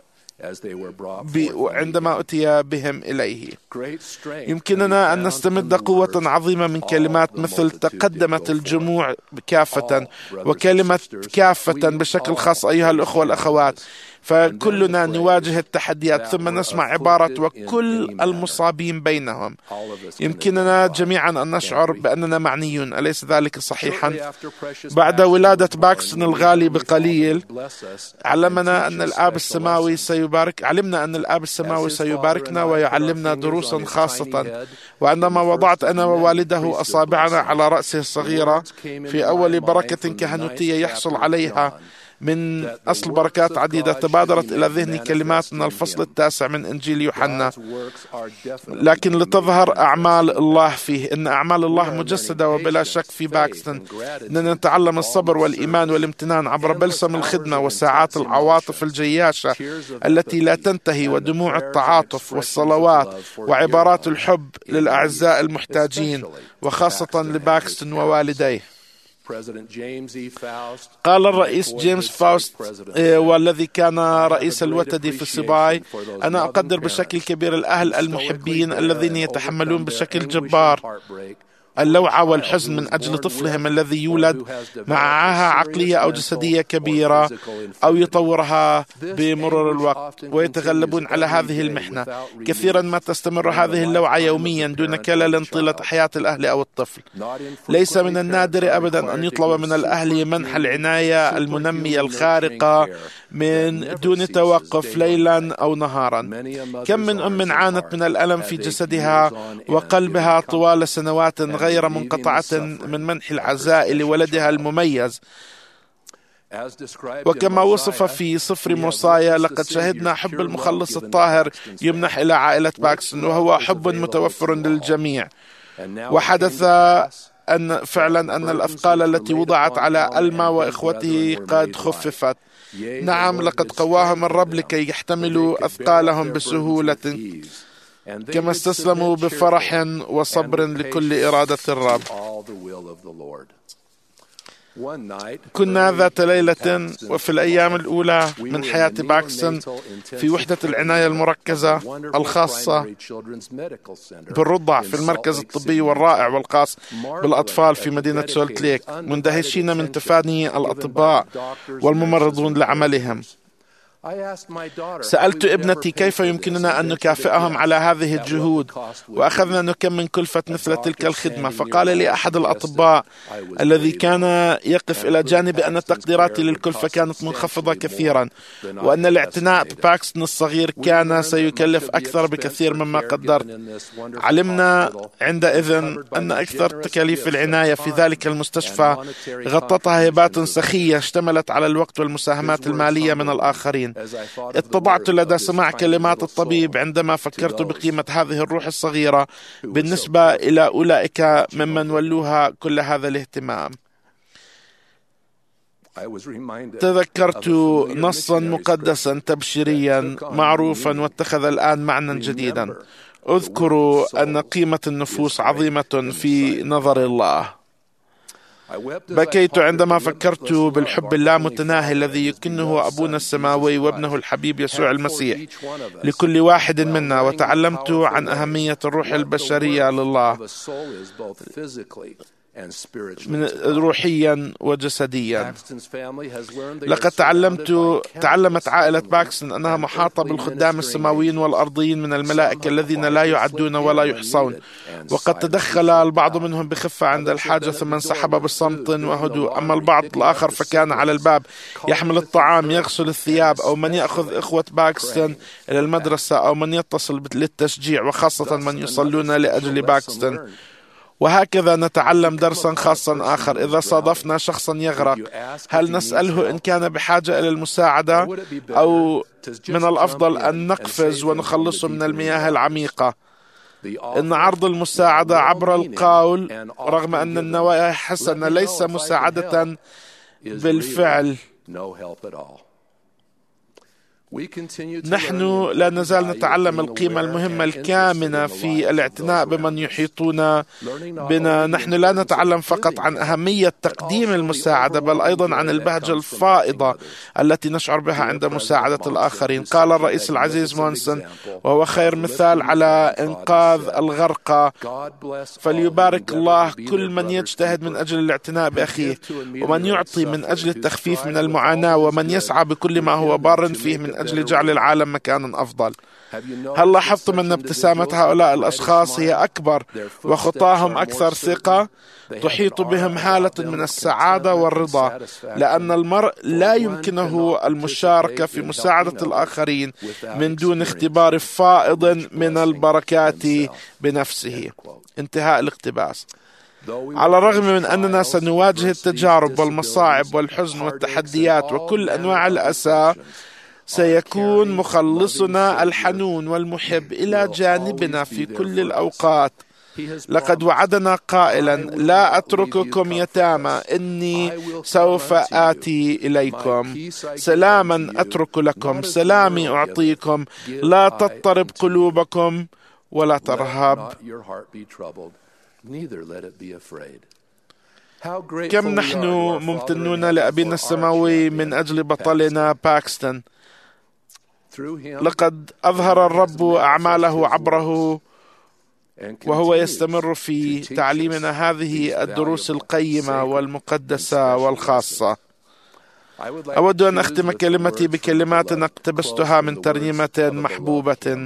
عندما أتي بهم إليه. يمكننا أن نستمد قوة عظيمة من كلمات مثل تقدمت الجموع كافة، وكلمة كافة بشكل خاص أيها الأخوة والأخوات، فكلنا نواجه التحديات ثم نسمع عبارة وكل المصابين بينهم. يمكننا جميعا أن نشعر بأننا معنيون، أليس ذلك صحيحا؟ بعد ولادة باكستون الغالي بقليل علمنا أن الآب السماوي سيبارك علمنا أن الآب السماوي سيباركنا ويعلمنا دروسا خاصة. وعندما وضعت أنا ووالده أصابعنا على رأسه الصغيرة في أول بركة كهنوتية يحصل عليها من أصل بركات عديدة، تبادرت إلى ذهني كلمات من الفصل التاسع من إنجيل يوحنا: لكن لتظهر أعمال الله فيه. إن أعمال الله مجسدة وبلا شك في باكستون. إننا نتعلم الصبر والإيمان والامتنان عبر بلسم الخدمة وساعات العواطف الجياشة التي لا تنتهي، ودموع التعاطف والصلوات وعبارات الحب للأعزاء المحتاجين، وخاصة لباكستون ووالديه. قال الرئيس جيمس فاوست والذي كان رئيس الوتدي في سيباي: أنا أقدر بشكل كبير الأهل المحبين الذين يتحملون بشكل جبار اللوعة والحزن من أجل طفلهم الذي يولد مع عاهة عقلية أو جسدية كبيرة أو يطورها بمرور الوقت، ويتغلبون على هذه المحنة. كثيرا ما تستمر هذه اللوعة يوميا دون كلل طيلة حياة الأهل أو الطفل. ليس من النادر أبدا أن يطلب من الأهل منح العناية المنمية الخارقة من دون توقف ليلا أو نهارا. كم من أم عانت من الألم في جسدها وقلبها طوال سنوات غير منقطعة من منح العزاء لولدها المميز. وكما وصف في سفر موسايا: لقد شهدنا حب المخلص الطاهر يمنح إلى عائلة باكستون، وهو حب متوفر للجميع. وحدث أن فعلا أن الأثقال التي وضعت على ألما وإخوته قد خففت. نعم، لقد قواهم الرب لكي يحتملوا أثقالهم بسهولة، كما استسلموا بفرح وصبر لكل إرادة الرب. كنا ذات ليلة وفي الأيام الأولى من حياة باكستون في وحدة العناية المركزة الخاصة بالرضع في المركز الطبي والرائع والخاص بالأطفال في مدينة سولت ليك، مندهشين من تفاني الأطباء والممرضون لعملهم. سألت ابنتي كيف يمكننا أن نكافئهم على هذه الجهود، وأخذنا نكمن كلفة مثل تلك الخدمة. فقال لي أحد الأطباء الذي كان يقف إلى جانبي أن تقديراتي للكلفة كانت منخفضة كثيرا، وأن الاعتناء بباكستون الصغير كان سيكلف أكثر بكثير مما قدرت. علمنا عندئذ أن أكثر تكاليف العناية في ذلك المستشفى غطتها هبات سخية اشتملت على الوقت والمساهمات المالية من الآخرين. اتضعت لدى سماع كلمات الطبيب عندما فكرت بقيمة هذه الروح الصغيرة بالنسبة إلى أولئك ممن ولوها كل هذا الاهتمام. تذكرت نصا مقدسا تبشيريا معروفا واتخذ الآن معنى جديدا: اذكروا أن قيمة النفوس عظيمة في نظر الله. بكيت عندما فكرت بالحب اللامتناهي الذي يكنه أبونا السماوي وابنه الحبيب يسوع المسيح لكل واحد منا، وتعلمت عن أهمية الروح البشرية لله. من روحيا وجسديا. لقد تعلمت تعلمت عائلة باكستون أنها محاطة بالخدام السماويين والأرضيين من الملائكة الذين لا يعدون ولا يحصون، وقد تدخل البعض منهم بخفة عند الحاجة ثم انسحب بصمت وهدوء. أما البعض الآخر فكان على الباب يحمل الطعام، يغسل الثياب، أو من يأخذ إخوة باكستون إلى المدرسة، أو من يتصل للتشجيع، وخاصة من يصلون لأجل باكستون. وهكذا نتعلم درسا خاصا آخر: إذا صادفنا شخصا يغرق، هل نسأله إن كان بحاجة إلى المساعدة، أو من الأفضل أن نقفز ونخلصه من المياه العميقة؟ إن عرض المساعدة عبر القول رغم أن النوايا حسنة ليس مساعدة بالفعل. نحن لا نزال نتعلم القيمة المهمة الكامنة في الاعتناء بمن يحيطون بنا. نحن لا نتعلم فقط عن أهمية تقديم المساعدة، بل أيضا عن البهجة الفائضة التي نشعر بها عند مساعدة الآخرين. قال الرئيس العزيز مونسون، وهو خير مثال على إنقاذ الغرقى: فليبارك الله كل من يجتهد من أجل الاعتناء بأخيه، ومن يعطي من أجل التخفيف من المعاناة، ومن يسعى بكل ما هو بار فيه من أجل جعل العالم مكانا أفضل. هل لاحظتم أن ابتسامة هؤلاء الأشخاص هي أكبر وخطاهم أكثر ثقة؟ تحيط بهم حالة من السعادة والرضا، لأن المرء لا يمكنه المشاركة في مساعدة الآخرين من دون اختبار فائض من البركات بنفسه. انتهاء الاقتباس. على الرغم من أننا سنواجه التجارب والمصاعب والحزن والتحديات وكل أنواع الأسى، سيكون مخلصنا الحنون والمحب إلى جانبنا في كل الأوقات. لقد وعدنا قائلا: لا أترككم يتامى، إني سوف آتي إليكم، سلاما أترك لكم، سلامي أعطيكم، لا تضطرب قلوبكم ولا ترهب. كم نحن ممتنون لأبينا السماوي من أجل بطلنا باكستون. لقد أظهر الرب أعماله عبره، وهو يستمر في تعليمنا هذه الدروس القيمة والمقدسة والخاصة. أود أن أختم كلمتي بكلمات اقتبستها من ترنيمة محبوبة: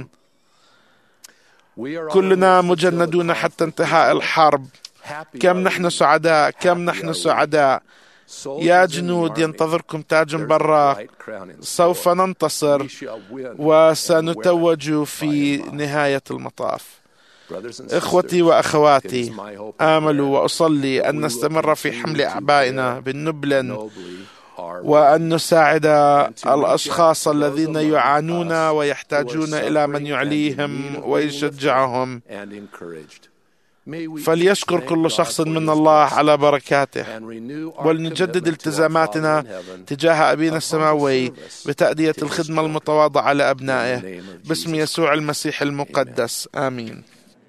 كلنا مجندون حتى انتهاء الحرب، كم نحن سعداء، كم نحن سعداء، يا جنود ينتظركم تاج براق، سوف ننتصر وسنتوج في نهاية المطاف. إخوتي وأخواتي، آمل وأصلي أن نستمر في حمل أعبائنا بالنبل، وأن نساعد الأشخاص الذين يعانون ويحتاجون إلى من يعليهم ويشجعهم. فليشكر كل شخص من الله على بركاته، ولنجدد التزاماتنا تجاه أبينا السماوي بتأدية الخدمة المتواضعة لأبنائه باسم يسوع المسيح المقدس، آمين.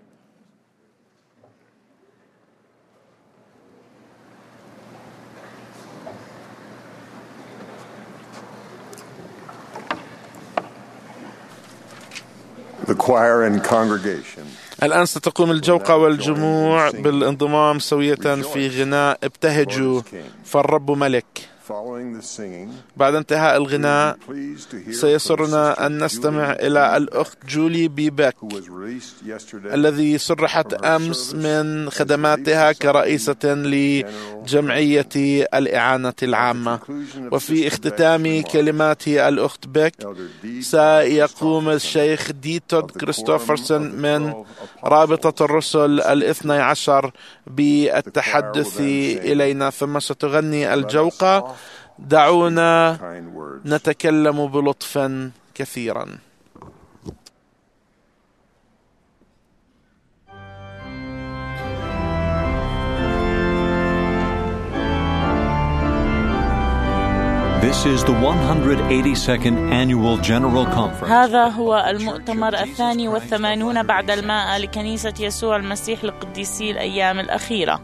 The choir and congregation. الآن ستقوم الجوقة والجموع بالانضمام سوية في غناء ابتهجوا فالرب ملك. بعد انتهاء الغناء سيسرنا أن نستمع إلى الأخت جولي بيبك الذي سرحت أمس من خدماتها كرئيسة لجمعية الإعانة العامة. وفي اختتام كلمات الأخت بيك سيقوم الشيخ ديتود كريستوفرسون من رابطة الرسل الاثني عشر بالتحدث إلينا، ثم ستغني الجوقة. دعونا نتكلم بلطف كثيرا. This is the one hundred eighty-second Annual General Conference. هذا هو المؤتمر الثاني والثمانون بعد المائة لكنيسة يسوع المسيح لقديسي الأيام الأخيرة.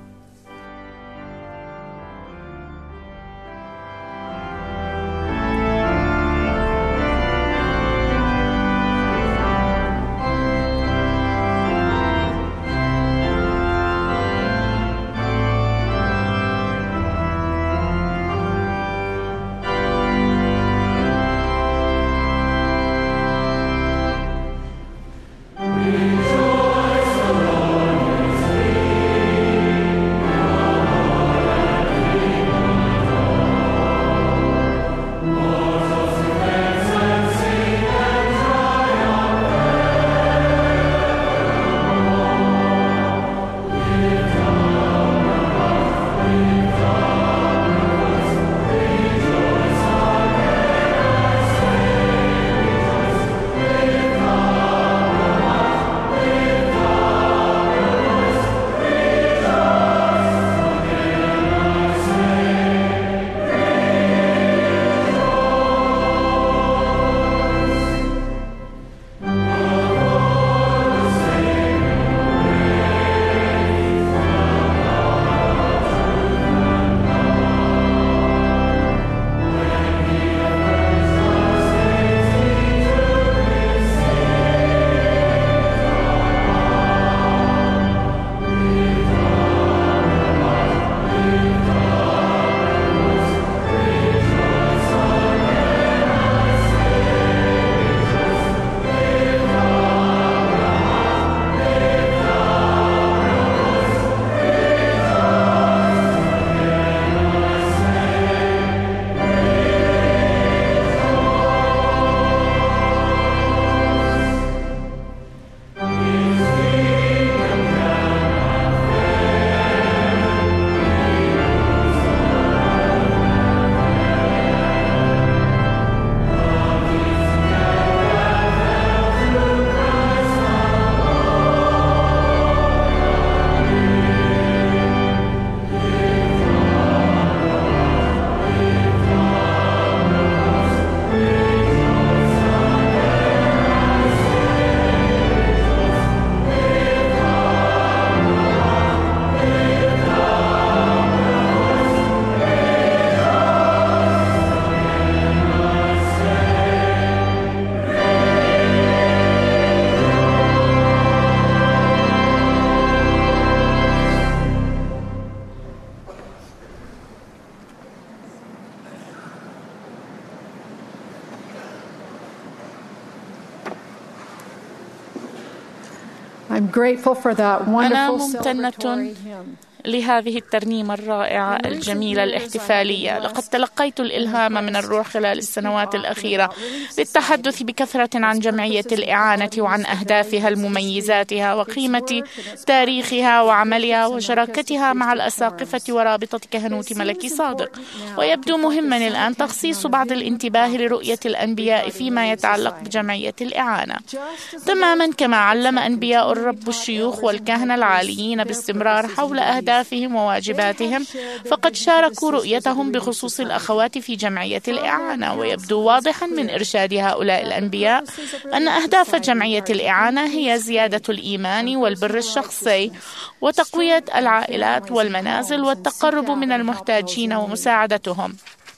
أنا ممتنة لهذه الترنيمة الرائعة الجميلة الاحتفالية. لقد تلقيت الإلهام من الروح خلال السنوات الأخيرة للتحدث بكثرة عن جمعية الإعانة وعن أهدافها المميزاتها وقيمة تاريخها وعملها وشراكتها مع الأساقفة ورابطة كهنوت ملكي صادق. ويبدو مهما الآن تخصيص بعض الانتباه لرؤية الأنبياء فيما يتعلق بجمعية الإعانة، تماما كما علم أنبياء الرب الشيوخ والكهنة العاليين باستمرار حول أهداف أهدافهم وواجباتهم، فقد شاركوا رؤيتهم بخصوص الأخوات في جمعية الإعانة. ويبدو واضحا من إرشاد هؤلاء الأنبياء أن أهداف جمعية الإعانة هي زيادة الإيمان والبر الشخصي وتقوية العائلات والمنازل والتقرب من المحتاجين ومساعدتهم.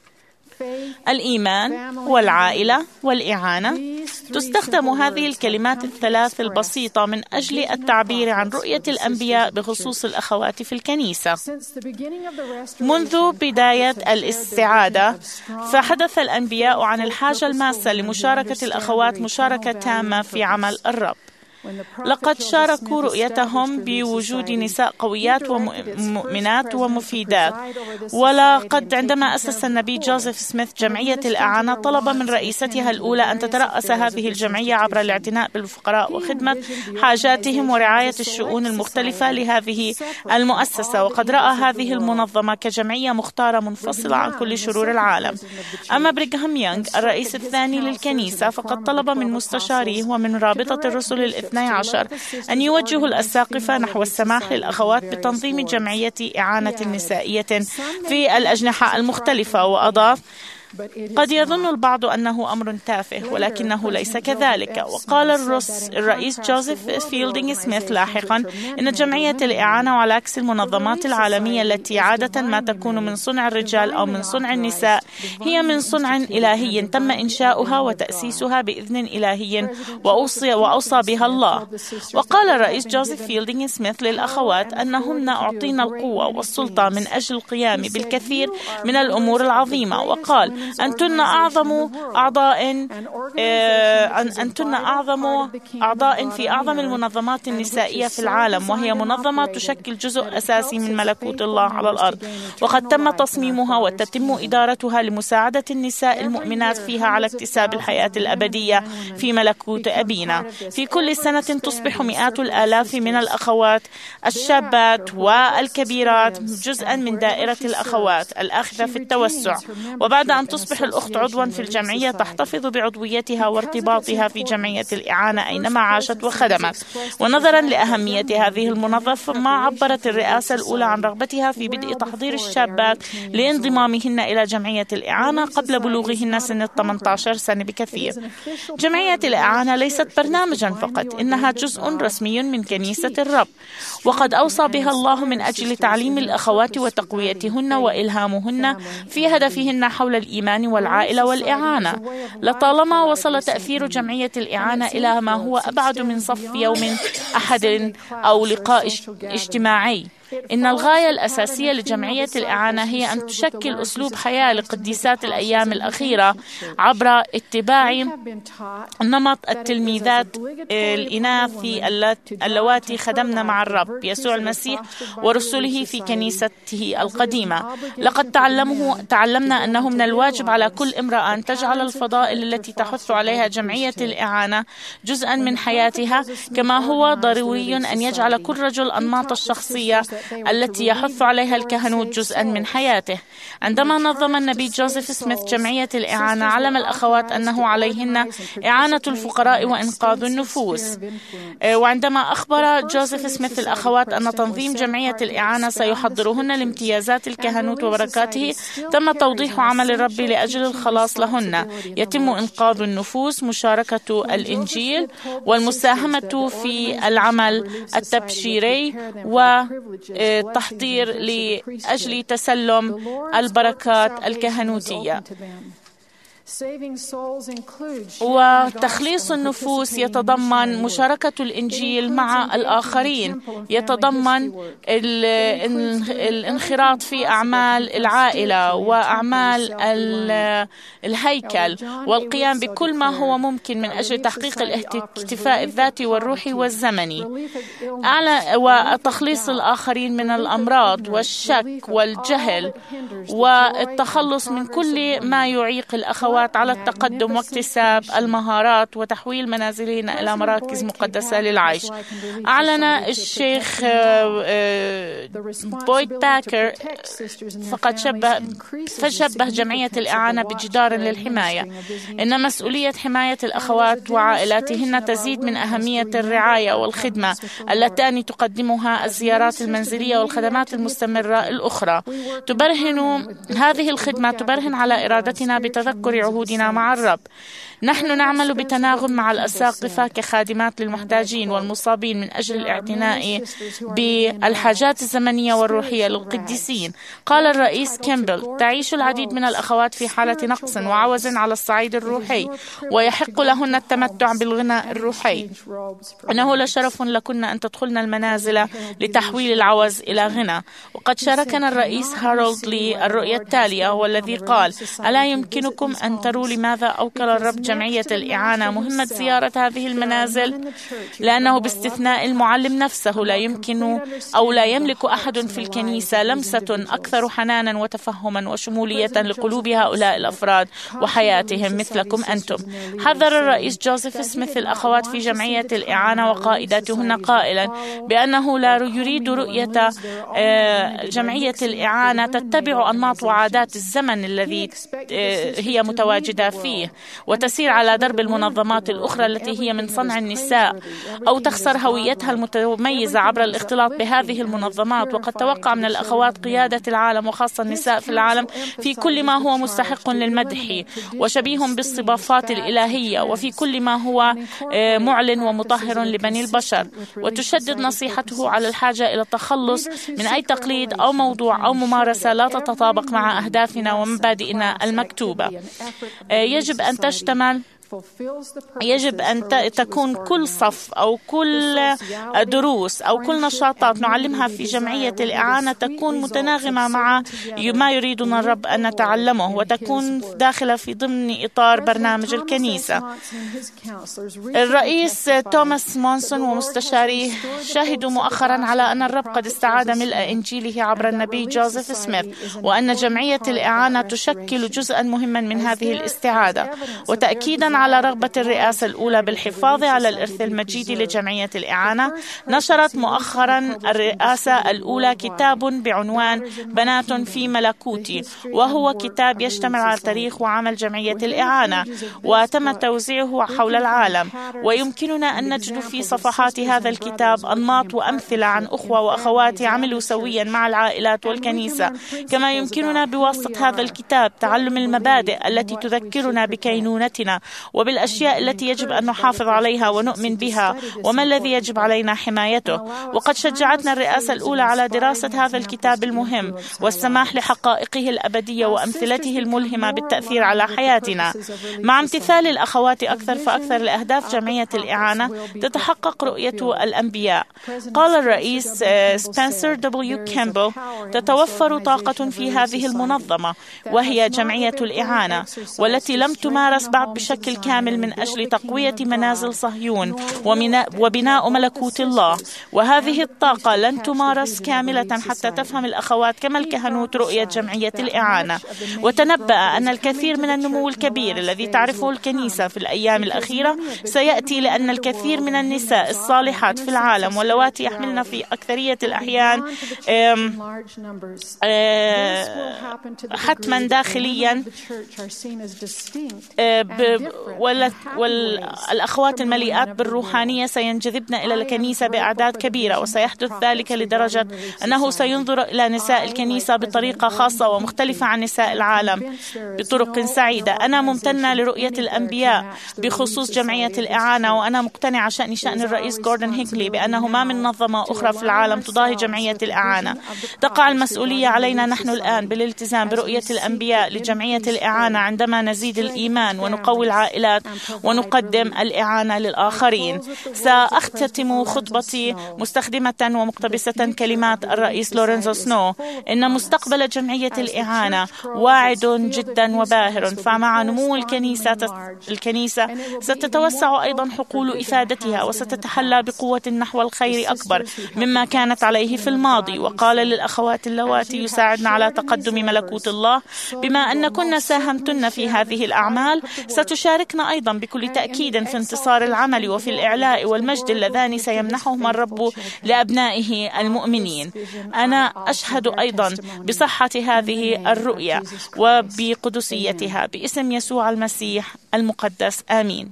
الإيمان والعائلة والإعانة. تستخدم هذه الكلمات الثلاث البسيطة من أجل التعبير عن رؤية الأنبياء بخصوص الأخوات في الكنيسة. منذ بداية الاستعادة فحدث الأنبياء عن الحاجة الماسة لمشاركة الأخوات مشاركة تامة في عمل الرب. لقد شاركوا رؤيتهم بوجود نساء قويات ومؤمنات ومفيدات. ولقد عندما أسس النبي جوزيف سميث جمعية الإعانة طلب من رئيستها الأولى أن تترأس هذه الجمعية عبر الاعتناء بالفقراء وخدمة حاجاتهم ورعاية الشؤون المختلفة لهذه المؤسسة. وقد رأى هذه المنظمة كجمعية مختارة منفصلة عن كل شرور العالم. أما بريغهام يونغ الرئيس الثاني للكنيسة فقد طلب من مستشاريه ومن رابطة الرسل الاثني عشر أن يوجهوا الأساقفة نحو السماح للأخوات بتنظيم جمعية إعانة نسائية في الأجنحة المختلفة. وأضاف: قد يظن البعض أنه أمر تافه ولكنه ليس كذلك. وقال الرس الرئيس جوزيف فيلدينغ سميث لاحقا إن جمعية الإعانة وعلى عكس المنظمات العالمية التي عادة ما تكون من صنع الرجال أو من صنع النساء هي من صنع إلهي تم إنشاؤها وتأسيسها بإذن إلهي وأوصي, وأوصى بها الله. وقال الرئيس جوزيف فيلدينغ سميث للأخوات أنهن أعطينا القوة والسلطة من أجل القيام بالكثير من الأمور العظيمة. وقال: أنتن أعظم أعضاء أنتن أعظم أعضاء في أعظم المنظمات النسائية في العالم، وهي منظمة تشكل جزء أساسي من ملكوت الله على الأرض، وقد تم تصميمها وتتم إدارتها لمساعدة النساء المؤمنات فيها على اكتساب الحياة الأبدية في ملكوت أبينا. في كل سنة تصبح مئات الآلاف من الأخوات الشابات والكبيرات جزءا من دائرة الأخوات الآخذة في التوسع. وبعد أن تصبح الأخت عضوا في الجمعية تحتفظ بعضويتها وارتباطها في جمعية الإعانة أينما عاشت وخدمت. ونظرا لأهمية هذه المنظمة عبرت الرئاسة الأولى عن رغبتها في بدء تحضير الشابات لانضمامهن إلى جمعية الإعانة قبل بلوغهن سن ثمانية عشر سنة بكثير. جمعية الإعانة ليست برنامجا فقط، إنها جزء رسمي من كنيسة الرب، وقد أوصى بها الله من أجل تعليم الأخوات وتقويتهن وإلهامهن في هدفهن حول الإيمان والعائلة والإعانة. لطالما وصل تأثير جمعية الإعانة إلى ما هو أبعد من صف يوم أحد أو لقاء اجتماعي. إن الغاية الأساسية لجمعية الإعانة هي أن تشكل أسلوب حياة لقديسات الأيام الأخيرة عبر اتباع نمط التلميذات الإناث اللواتي خدمنا مع الرب يسوع المسيح ورسله في كنيسته القديمة. لقد تعلمه تعلمنا أنه من الواجب على كل امرأة أن تجعل الفضائل التي تحث عليها جمعية الإعانة جزءا من حياتها، كما هو ضروري أن يجعل كل رجل أنماط الشخصية التي يحث عليها الكهنوت جزءا من حياته. عندما نظم النبي جوزيف سميث جمعية الإعانة علم الأخوات أنه عليهن إعانة الفقراء وإنقاذ النفوس. وعندما أخبر جوزيف سميث الأخوات أن تنظيم جمعية الإعانة سيحضرهن لامتيازات الكهنوت وبركاته، تم توضيح عمل الرب لأجل الخلاص لهن. يتم إنقاذ النفوس، مشاركة الإنجيل، والمساهمة في العمل التبشيري والتحضير لأجل تسلم البركات الكهنوتية. وتخليص النفوس يتضمن مشاركة الإنجيل مع الآخرين، يتضمن الانخراط في أعمال العائلة وأعمال الهيكل والقيام بكل ما هو ممكن من أجل تحقيق الاكتفاء الذاتي والروحي والزمني، وتخليص الآخرين من الأمراض والشك والجهل، والتخلص من كل ما يعيق الأخوات على التقدم واكتساب المهارات وتحويل منازلهن إلى مراكز مقدسة للعيش. أعلن الشيخ بويد باكر فقد شبه فشبه جمعية الإعانة بجدار للحماية، إن مسؤولية حماية الأخوات وعائلاتهن تزيد من أهمية الرعاية والخدمة اللتان تقدمها الزيارات المنزلية والخدمات المستمرة الأخرى. تبرهن هذه الخدمة تبرهن على إرادتنا بتذكر عهودنا مع الرب. نحن نعمل بتناغم مع الأساقفة كخادمات للمحتاجين والمصابين من أجل الاعتناء بالحاجات الزمنية والروحية للقديسين. قال الرئيس كيمبل: تعيش العديد من الأخوات في حالة نقص وعوز على الصعيد الروحي، ويحق لهن التمتع بالغنى الروحي. إنه لشرف لكن أن تدخلن المنازل لتحويل العوز إلى غنى. وقد شاركنا الرئيس هارولد لي الرؤية التالية، والذي قال: ألا يمكنكم أن تروا لماذا أوكل الرب جمعية الإعانة مهمة زيارة هذه المنازل؟ لأنه باستثناء المعلم نفسه لا يمكن أو لا يملك أحد في الكنيسة لمسة أكثر حنانا وتفهما وشمولية لقلوب هؤلاء الأفراد وحياتهم مثلكم أنتم. حذر الرئيس جوزيف سميث الأخوات في جمعية الإعانة وقائداتهن قائلا بأنه لا يريد رؤية جمعية الإعانة تتبع أنماط وعادات الزمن الذي هي متواجدة فيه وتسير على درب المنظمات الأخرى التي هي من صنع النساء، أو تخسر هويتها المتميزة عبر الاختلاط بهذه المنظمات. وقد توقع من الأخوات قيادة العالم وخاصة النساء في العالم في كل ما هو مستحق للمدح وشبيه بالصفات الإلهية، وفي كل ما هو معلن ومطهر لبني البشر. وتشدد نصيحته على الحاجة إلى التخلص من أي تقليد أو موضوع أو ممارسة لا تتطابق مع أهدافنا ومبادئنا المكتوبة. يجب أن تشتمل يجب أن تكون كل صف أو كل دروس أو كل نشاطات نعلمها في جمعية الإعانة تكون متناغمة مع ما يريدنا الرب أن نتعلمه، وتكون داخلة في ضمن إطار برنامج الكنيسة. الرئيس توماس مونسون ومستشاريه شهدوا مؤخرا على أن الرب قد استعاد ملء إنجيله عبر النبي جوزيف سميث، وأن جمعية الإعانة تشكل جزءا مهما من هذه الاستعادة. وتأكيدا على رغبة الرئاسة الأولى بالحفاظ على الإرث المجيد لجمعية الإعانة، نشرت مؤخرا الرئاسة الأولى كتاب بعنوان بنات في ملكوتي، وهو كتاب يشتمل على تاريخ وعمل جمعية الإعانة، وتم توزيعه حول العالم. ويمكننا أن نجد في صفحات هذا الكتاب أنماط وأمثلة عن أخوة وأخوات عملوا سويا مع العائلات والكنيسة. كما يمكننا بواسطة هذا الكتاب تعلم المبادئ التي تذكرنا بكينونتنا وبالأشياء التي يجب أن نحافظ عليها ونؤمن بها، وما الذي يجب علينا حمايته. وقد شجعتنا الرئاسة الأولى على دراسة هذا الكتاب المهم والسماح لحقائقه الأبدية وأمثلته الملهمة بالتأثير على حياتنا. مع امتثال الأخوات أكثر فأكثر لأهداف جمعية الإعانة تتحقق رؤية الأنبياء. قال الرئيس سبنسر دبليو كيمبل: تتوفر طاقة في هذه المنظمة وهي جمعية الإعانة، والتي لم تمارس بعد بشكل كامل من أجل تقوية منازل صهيون وبناء ملكوت الله. وهذه الطاقة لن تمارس كاملة حتى تفهم الأخوات كما الكهنوت رؤية جمعية الإعانة. وتنبأ أن الكثير من النمو الكبير الذي تعرفه الكنيسة في الأيام الأخيرة سيأتي لأن الكثير من النساء الصالحات في العالم واللواتي يحملن في أكثرية الأحيان حتما داخليا والأخوات المليئات بالروحانية سينجذبن إلى الكنيسة بأعداد كبيرة، وسيحدث ذلك لدرجة أنه سينظر إلى نساء الكنيسة بطريقة خاصة ومختلفة عن نساء العالم بطرق سعيدة. أنا ممتنة لرؤية الأنبياء بخصوص جمعية الإعانة، وأنا مقتنعة شأن شأن الرئيس جوردن هيكلي بأنه ما من منظمة أخرى في العالم تضاهي جمعية الإعانة. تقع المسؤولية علينا نحن الآن بالالتزام برؤية الأنبياء لجمعية الإعانة عندما نزيد الإيمان ونقوي العائلات ونقدم الإعانة للآخرين. سأختتم خطبتي مستخدمة ومقتبسة كلمات الرئيس لورينزو سنو: إن مستقبل جمعية الإعانة واعد جدا وباهر، فمع نمو الكنيسة الكنيسة ستتوسع أيضا حقول إفادتها وستتحلى بقوة نحو الخير أكبر مما كانت عليه في الماضي. وقال للأخوات اللواتي يساعدن على تقدم ملكوت الله: بما أن كنا ساهمتن في هذه الأعمال ستشاركن أيضا بكل تأكيد في انتصار العمل وفي الإعلاء والمجد اللذان سيمنحهما الرب لأبنائه المؤمنين. أنا أشهد أيضا بصحة هذه الرؤية وبقدسيتها باسم يسوع المسيح المقدس، آمين.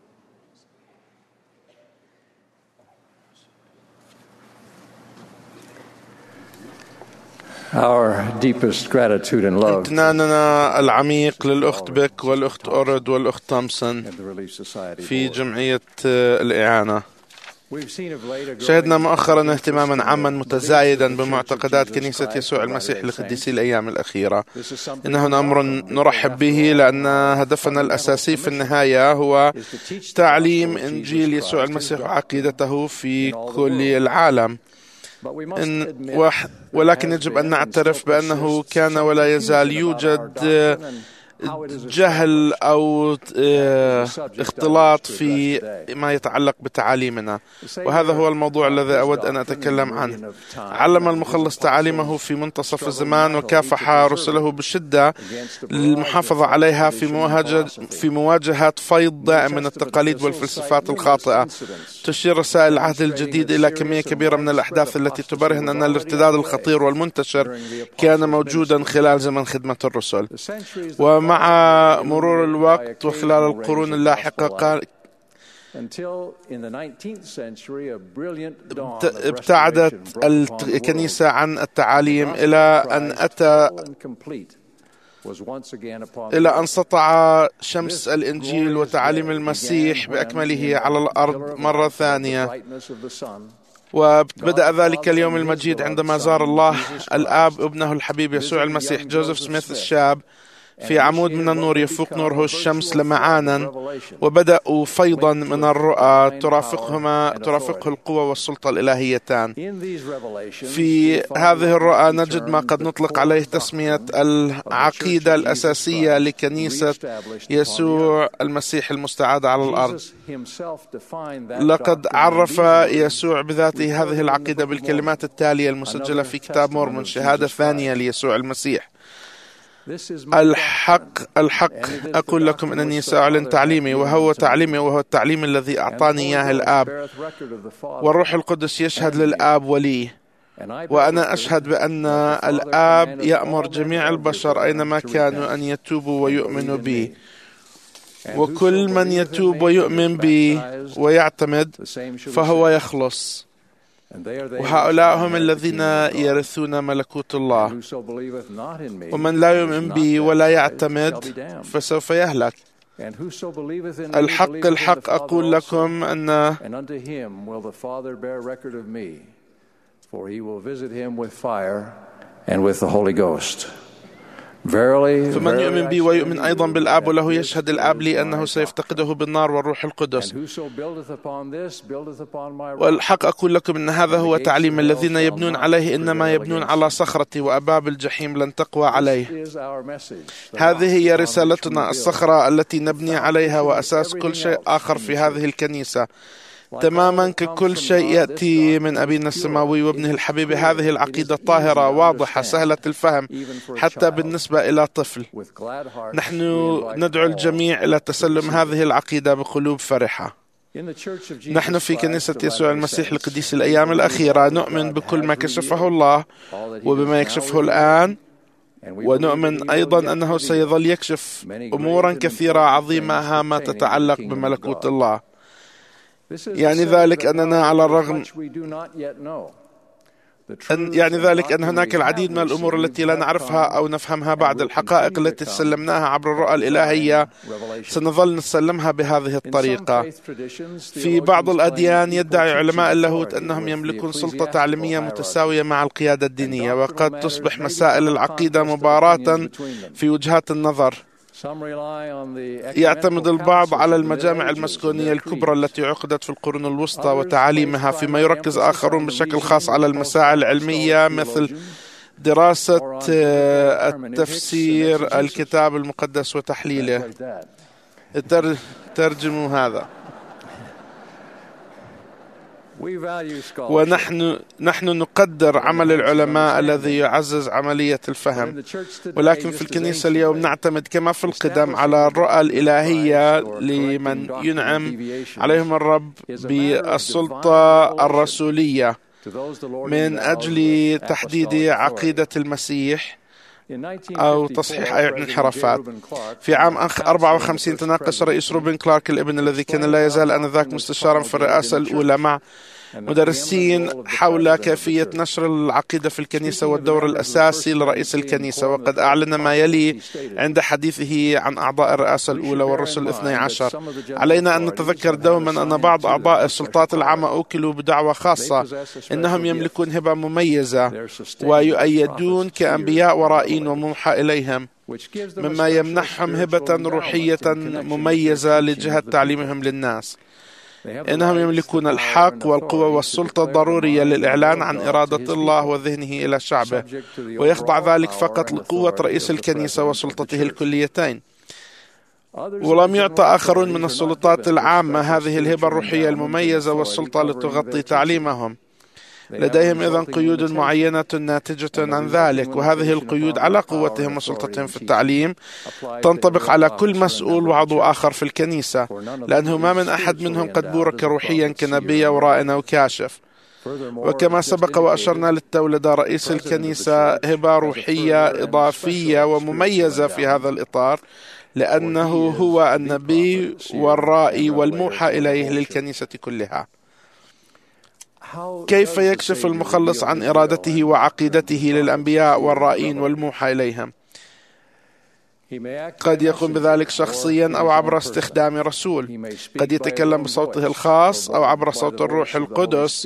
Our deepest gratitude and love امتناننا العميق للأخت بيك والأخت أورد والأخت تومسون في جمعية الإعانة. شهدنا مؤخرا اهتماما عاما متزايدا بمعتقدات كنيسة يسوع المسيح لقديسي الأيام الأخيرة. إنه أمر نرحب به، لأن هدفنا الأساسي في النهاية هو تعليم إنجيل يسوع المسيح وعقيدته في كل العالم. إن ولكن يجب أن نعترف بأنه كان ولا يزال يوجد جهل أو اختلاط في ما يتعلق بتعاليمنا، وهذا هو الموضوع الذي أود أن أتكلم عنه. علم المخلص تعاليمه في منتصف الزمان، وكافح رسله بشدة للمحافظة عليها في مواجهة في مواجهة فيض دائم من التقاليد والفلسفات الخاطئة. تشير رسائل العهد الجديد إلى كمية كبيرة من الأحداث التي تبرهن أن الارتداد الخطير والمنتشر كان موجودا خلال زمن خدمة الرسل. ومع مرور الوقت وخلال القرون اللاحقة قال ابتعدت الكنيسة عن التعاليم إلى أن أتى إلى أن سطع شمس الإنجيل وتعاليم المسيح بأكمله على الأرض مرة ثانية. وبدأ ذلك اليوم المجيد عندما زار الله الآب ابنه الحبيب يسوع المسيح جوزيف سميث الشاب في عمود من النور يفوق نوره الشمس لمعانا، وبدأوا فيضا من الرؤى ترافقهما ترافقه القوة والسلطة الإلهيتان. في هذه الرؤى نجد ما قد نطلق عليه تسمية العقيدة الأساسية لكنيسة يسوع المسيح المستعادة على الأرض. لقد عرف يسوع بذاته هذه العقيدة بالكلمات التالية المسجلة في كتاب مورمون، شهادة ثانية ليسوع المسيح: الحق الحق أقول لكم أنني سأعلن تعليمي، وهو تعليمي وهو التعليم الذي أعطاني إياه الآب، والروح القدس يشهد للآب ولي، وأنا أشهد بأن الآب يأمر جميع البشر أينما كانوا أن يتوبوا ويؤمنوا بي، وكل من يتوب ويؤمن بي ويعتمد فهو يخلص، وهؤلاء هم الذين يرثون ملكوت الله. ومن لا يؤمن بي ولا يعتمد فسوف يهلك. الحق الحق أقول لكم أن فمن يؤمن بي ويؤمن أيضا بالآب وله يشهد الآب لي أنه سيفتقده بالنار والروح القدس. والحق أقول لكم أن هذا هو تعليم الذين يبنون عليه إنما يبنون على صخرتي، وأباب الجحيم لن تقوى عليه. هذه هي رسالتنا، الصخرة التي نبني عليها وأساس كل شيء آخر في هذه الكنيسة، تماما ككل شيء يأتي من أبينا السماوي وابنه الحبيب. هذه العقيدة طاهرة واضحة سهلة الفهم حتى بالنسبة إلى طفل. نحن ندعو الجميع إلى تسلم هذه العقيدة بقلوب فرحة. نحن في كنيسة يسوع المسيح لقديس الأيام الأخيرة نؤمن بكل ما كشفه الله وبما يكشفه الآن ونؤمن أيضا أنه سيظل يكشف أمورا كثيرة عظيمة هامة تتعلق بملكوت الله. يعني ذلك أننا على الرغم أن يعني ذلك أن هناك العديد من الأمور التي لا نعرفها أو نفهمها بعد، الحقائق التي سلمناها عبر الرؤى الإلهية سنظل نسلمها بهذه الطريقة. في بعض الأديان يدعي علماء اللاهوت أنهم يملكون سلطة تعليمية متساوية مع القيادة الدينية، وقد تصبح مسائل العقيدة مباراة في وجهات النظر. يعتمد البعض على المجامع المسكونية الكبرى التي عقدت في القرون الوسطى وتعاليمها، فيما يركز آخرون بشكل خاص على المسائل العلمية مثل دراسة التفسير الكتاب المقدس وتحليله. ترجموا هذا. ونحن نحن نقدر عمل العلماء الذي يعزز عملية الفهم، ولكن في الكنيسة اليوم نعتمد كما في القدم على الرؤى الإلهية لمن ينعم عليهم الرب بالسلطة الرسولية من أجل تحديد عقيدة المسيح أو تصحيح أي انحرافات. في عام أربعة وخمسين تناقش رئيس روبن كلارك الابن الذي كان لا يزال آنذاك مستشارا في الرئاسة الأولى مع مدرسين حول كيفية نشر العقيدة في الكنيسة والدور الأساسي لرئيس الكنيسة، وقد أعلن ما يلي عند حديثه عن أعضاء الرئاسة الأولى والرسل الاثني عشر. علينا أن نتذكر دوما أن بعض أعضاء السلطات العامة أوكلوا بدعوة خاصة، إنهم يملكون هبة مميزة ويؤيدون كأنبياء ورائين وموحى إليهم، مما يمنحهم هبة روحية مميزة لجهة تعليمهم للناس. إنهم يملكون الحق والقوة والسلطة الضرورية للإعلان عن إرادة الله وذهنه إلى شعبه، ويخضع ذلك فقط لقوة رئيس الكنيسة وسلطته الكليتين. ولم يعطى آخرون من السلطات العامة هذه الهبة الروحية المميزة والسلطة لتغطي تعليمهم. لديهم إذن قيود معينة ناتجة عن ذلك، وهذه القيود على قوتهم وسلطتهم في التعليم تنطبق على كل مسؤول وعضو آخر في الكنيسة، لأنه ما من أحد منهم قد بورك روحيا كنبي أو راء أو كاشف. وكما سبق وأشرنا للتو لدى رئيس الكنيسة هبة روحية إضافية ومميزة في هذا الإطار، لأنه هو النبي والرائي والموحى إليه للكنيسة كلها. كيف يكشف المخلص عن إرادته وعقيدته للأنبياء والرائين والموحى إليهم؟ قد يقوم بذلك شخصيا أو عبر استخدام رسول، قد يتكلم بصوته الخاص أو عبر صوت الروح القدس،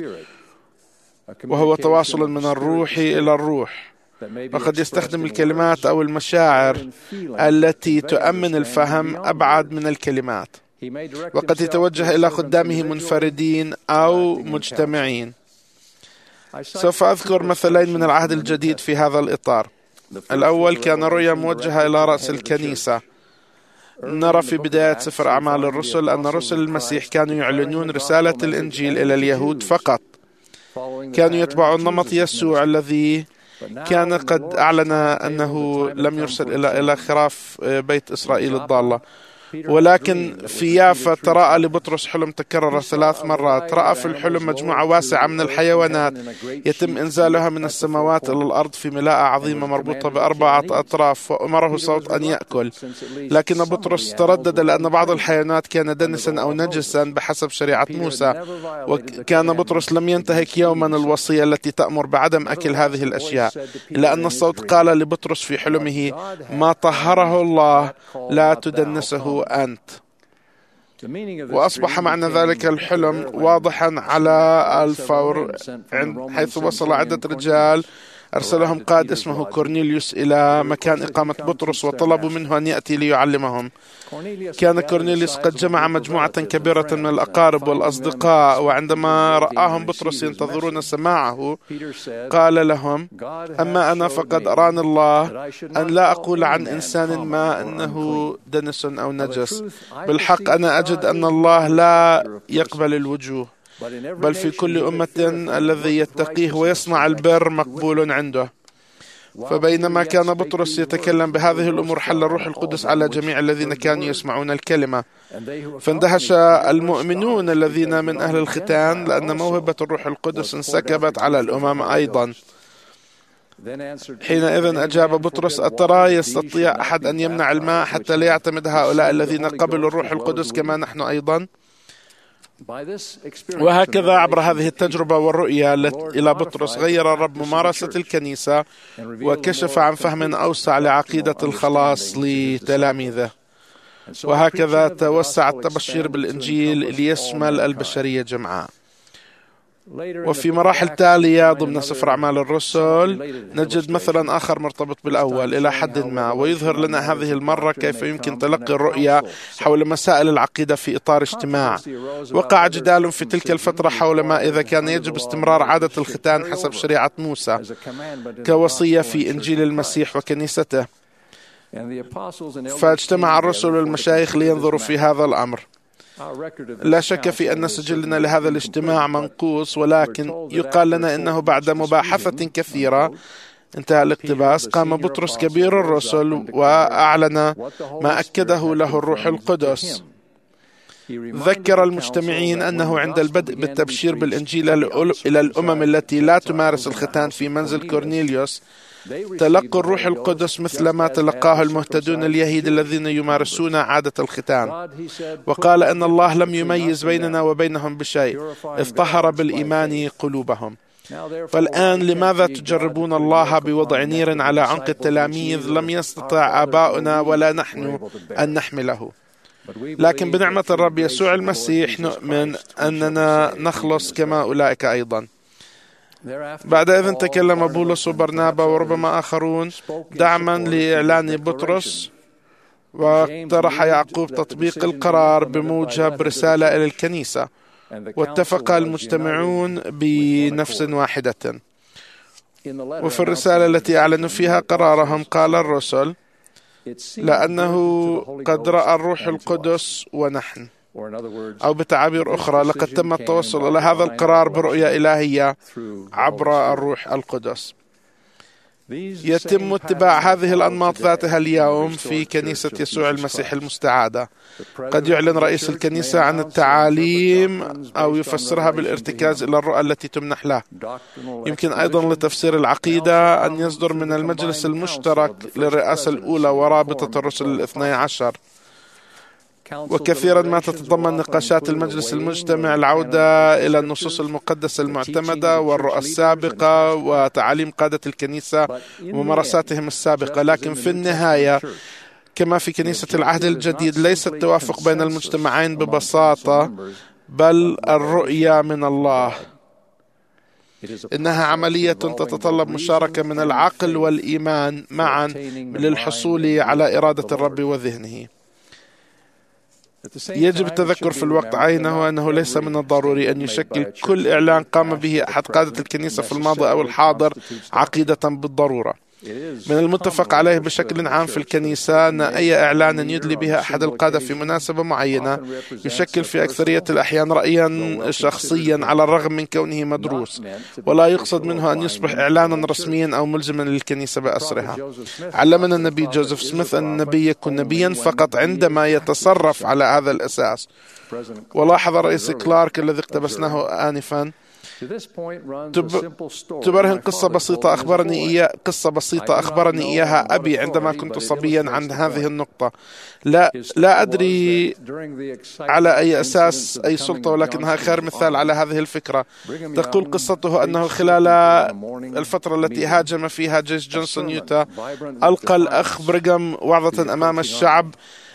وهو تواصل من الروح إلى الروح. وقد يستخدم الكلمات أو المشاعر التي تؤمن الفهم أبعد من الكلمات، وقد يتوجه إلى خدامه منفردين أو مجتمعين. سوف أذكر مثلين من العهد الجديد في هذا الإطار. الأول كان رؤيا موجهة إلى رأس الكنيسة. نرى في بداية سفر أعمال الرسل أن رسل المسيح كانوا يعلنون رسالة الإنجيل إلى اليهود فقط، كانوا يتبعون نمط يسوع الذي كان قد أعلن أنه لم يرسل إلى إلى خراف بيت إسرائيل الضالة. ولكن في يافا تراءى لبطرس حلم تكرر ثلاث مرات. رأى في الحلم مجموعة واسعة من الحيوانات يتم إنزالها من السماوات إلى الأرض في ملاءة عظيمة مربوطة بأربعة أطراف، وأمره صوت أن يأكل. لكن بطرس تردد لأن بعض الحيوانات كان دنسا أو نجسا بحسب شريعة موسى، وكان بطرس لم ينتهك يوما الوصية التي تأمر بعدم أكل هذه الأشياء، إلا أن الصوت قال لبطرس في حلمه: ما طهره الله لا تدنسه أنت. وأصبح معنى ذلك الحلم واضحا على الفور، حيث وصل عدة رجال أرسلهم قائد اسمه كورنيليوس إلى مكان إقامة بطرس وطلبوا منه أن يأتي ليعلمهم. كان كورنيليوس قد جمع مجموعة كبيرة من الأقارب والأصدقاء، وعندما رآهم بطرس ينتظرون سماعه قال لهم: أما أنا فقد أراني الله أن لا أقول عن إنسان ما أنه دنس أو نجس. بالحق أنا أجد أن الله لا يقبل الوجوه، بل في كل أمة الذي يتقيه ويصنع البر مقبول عنده. فبينما كان بطرس يتكلم بهذه الأمور حل الروح القدس على جميع الذين كانوا يسمعون الكلمة، فاندهش المؤمنون الذين من أهل الختان لأن موهبة الروح القدس انسكبت على الأمم أيضا. حينئذ أجاب بطرس: أترى يستطيع أحد أن يمنع الماء حتى لا يعتمد هؤلاء الذين قبلوا الروح القدس كما نحن أيضا؟ وهكذا عبر هذه التجربة والرؤية إلى بطرس غير الرب ممارسة الكنيسة وكشف عن فهم أوسع لعقيدة الخلاص لتلاميذه، وهكذا توسع التبشير بالإنجيل ليشمل البشرية جمعاء. وفي مراحل تالية ضمن سفر أعمال الرسل نجد مثلا آخر مرتبط بالأول إلى حد ما، ويظهر لنا هذه المرة كيف يمكن تلقي الرؤية حول مسائل العقيدة في إطار اجتماع. وقع جدال في تلك الفترة حول ما إذا كان يجب استمرار عادة الختان حسب شريعة موسى كوصية في إنجيل المسيح وكنيسته، فاجتمع الرسل والمشايخ لينظروا في هذا الأمر. لا شك في أن سجلنا لهذا الاجتماع منقوص، ولكن يقال لنا إنه بعد مباحثة كثيرة انتهى الاقتباس قام بطرس كبير الرسل وأعلن ما أكده له الروح القدس. ذكر المجتمعين أنه عند البدء بالتبشير بالإنجيل إلى الأمم التي لا تمارس الختان في منزل كورنيليوس تلقوا الروح القدس مثل ما تلقاه المهتدون اليهود الذين يمارسون عادة الختان، وقال أن الله لم يميز بيننا وبينهم بشيء إذ طهر بالإيمان قلوبهم. فالآن لماذا تجربون الله بوضع نير على عنق التلاميذ لم يستطع آباؤنا ولا نحن أن نحمله؟ لكن بنعمة الرب يسوع المسيح نؤمن أننا نخلص كما أولئك أيضا. بعد إذن تكلم بولس وبرنابا وربما آخرون دعما لإعلان بطرس، واقترح يعقوب تطبيق القرار بموجب رسالة إلى الكنيسة، واتفق المجتمعون بنفس واحدة. وفي الرسالة التي أعلنوا فيها قرارهم قال الرسل: لأنه قد رأى الروح القدس ونحن، أو بتعابير أخرى لقد تم التوصل إلى هذا القرار برؤية إلهية عبر الروح القدس. يتم اتباع هذه الأنماط ذاتها اليوم في كنيسة يسوع المسيح المستعادة. قد يعلن رئيس الكنيسة عن التعاليم أو يفسرها بالارتكاز إلى الرؤى التي تمنح له. يمكن أيضا لتفسير العقيدة أن يصدر من المجلس المشترك للرئاسة الأولى ورابطة الرسل الاثني عشر. وكثيرا ما تتضمن نقاشات المجلس المجتمع العودة إلى النصوص المقدسة المعتمدة والرؤى السابقة وتعاليم قادة الكنيسة وممارساتهم السابقة، لكن في النهاية كما في كنيسة العهد الجديد ليس التوافق بين المجتمعين ببساطة، بل الرؤية من الله. إنها عملية تتطلب مشاركة من العقل والإيمان معا للحصول على إرادة الرب وذهنه. يجب التذكر في الوقت عينه أنه ليس من الضروري أن يشكل كل إعلان قام به أحد قادة الكنيسة في الماضي أو الحاضر عقيدة بالضرورة. من المتفق عليه بشكل عام في الكنيسة أن أي إعلان يدلي بها أحد القادة في مناسبة معينة يشكل في أكثرية الأحيان رأيا شخصيا على الرغم من كونه مدروس، ولا يقصد منه أن يصبح إعلانا رسميا أو ملزما للكنيسة بأسرها. علمنا النبي جوزيف سميث أن النبي يكون نبيا فقط عندما يتصرف على هذا الأساس. ولاحظ رئيس كلارك الذي اقتبسناه آنفا تبرهن قصة بسيطة أخبرني إياه قصة بسيطة أخبرني إياها أبي عندما كنت صبيا عن هذه النقطة. لا لا أدري على أي أساس أي سلطة، ولكنها خير مثال على هذه الفكرة. تقول قصته أنه خلال الفترة التي هاجم فيها جيش جونسون يوتا ألقى الأخ بريغام وعظة أمام الشعب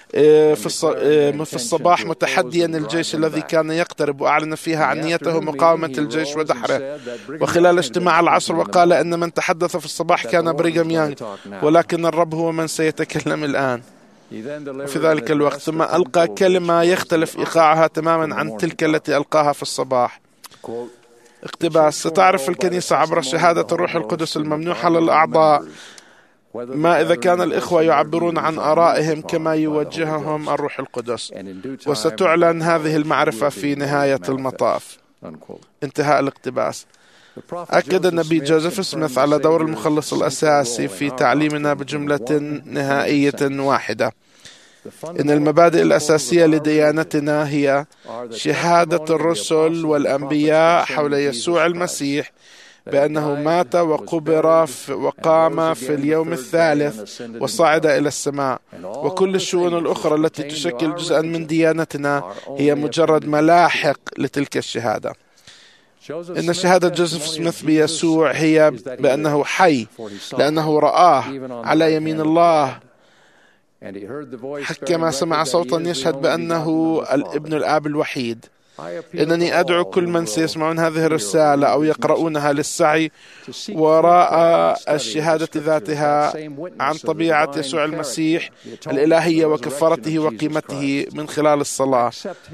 في الصباح متحديا الجيش الذي كان يقترب، وأعلن فيها عن نيته مقاومة الجيش ودحره. وخلال اجتماع العصر وقال أن من تحدث في الصباح كان بريغام يانغ، ولكن الرب هو من سيتكلم الآن. وفي ذلك الوقت ثم ألقى كلمة يختلف إيقاعها تماما عن تلك التي ألقاها في الصباح. اقتباس: ستعرف الكنيسة عبر شهادة الروح القدس الممنوحة للأعضاء ما إذا كان الإخوة يعبرون عن آرائهم كما يوجههم الروح القدس، وستعلن هذه المعرفة في نهاية المطاف. انتهاء الاقتباس. أكد النبي جوزيف سميث على دور المخلص الأساسي في تعليمنا بجملة نهائية واحدة: إن المبادئ الأساسية لديانتنا هي شهادة الرسل والأنبياء حول يسوع المسيح بأنه مات وقبر وقام في اليوم الثالث وصعد إلى السماء، وكل الشؤون الأخرى التي تشكل جزءا من ديانتنا هي مجرد ملاحق لتلك الشهادة. إن شهادة جوزيف سميث بيسوع هي بأنه حي، لأنه رآه على يمين الله، حكما سمع صوتا يشهد بأنه الابن الآب الوحيد. إنني أدعو كل من سيسمعون هذه الرسالة أو يقرؤونها للسعي وراء الشهادة ذاتها عن طبيعة يسوع المسيح الإلهية وكفارته وقيمته من خلال الصلاة.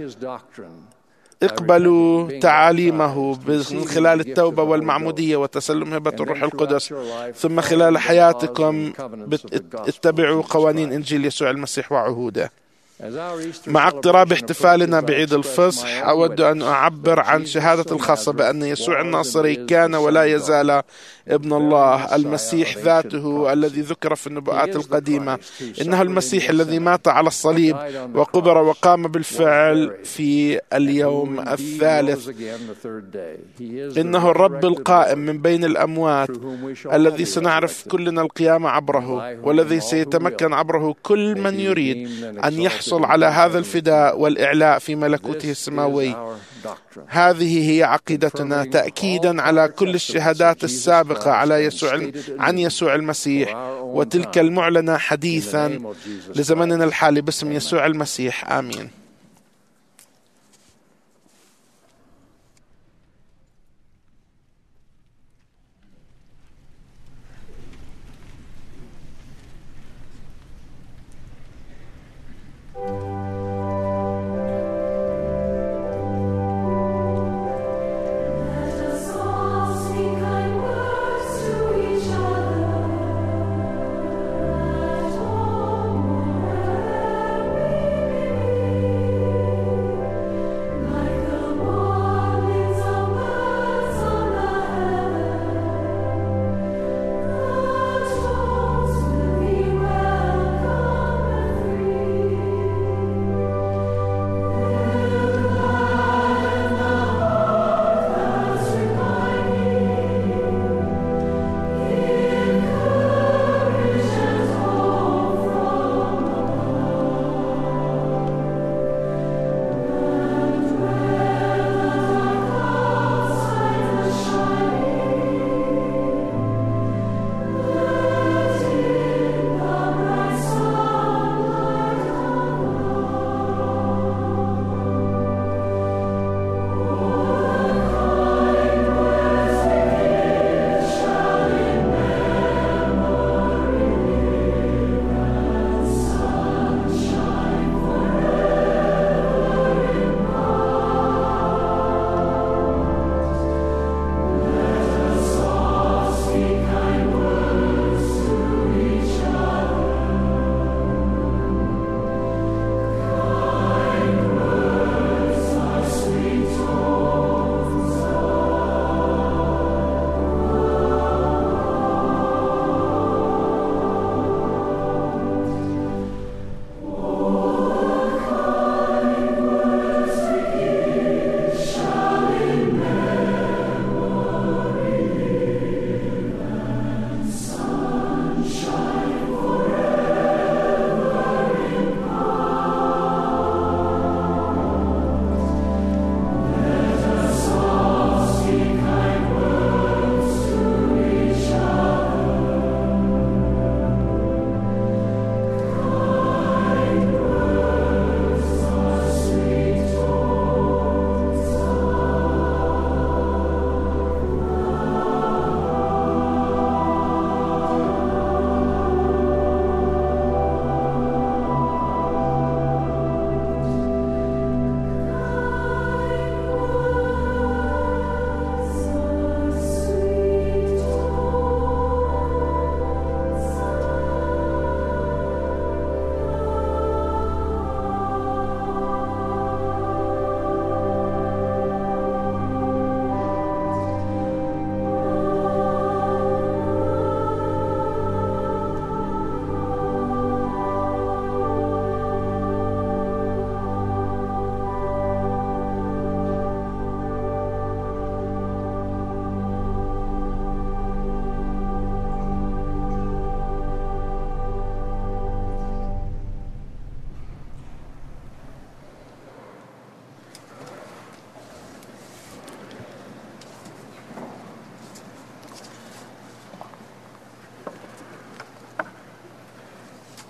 اقبلوا تعاليمه من خلال التوبة والمعمودية وتسلم هبة الروح القدس، ثم خلال حياتكم اتبعوا قوانين إنجيل يسوع المسيح وعهوده. مع اقتراب احتفالنا بعيد الفصح، أود أن أعبر عن شهادة الخاصة بأن يسوع الناصري كان ولا يزال ابن الله، المسيح ذاته الذي ذكر في النبوءات القديمة. إنه المسيح الذي مات على الصليب وقبر وقام بالفعل في اليوم الثالث. إنه الرب القائم من بين الأموات الذي سنعرف كلنا القيامة عبره، والذي سيتمكن عبره كل من يريد أن يحصل على هذا الفداء والإعلاء في ملكوته السماوي. هذه هي عقيدتنا، تأكيدا على كل الشهادات السابقة على يسوع عن يسوع المسيح وتلك المعلنة حديثا لزمننا الحالي باسم يسوع المسيح. آمين. Thank you.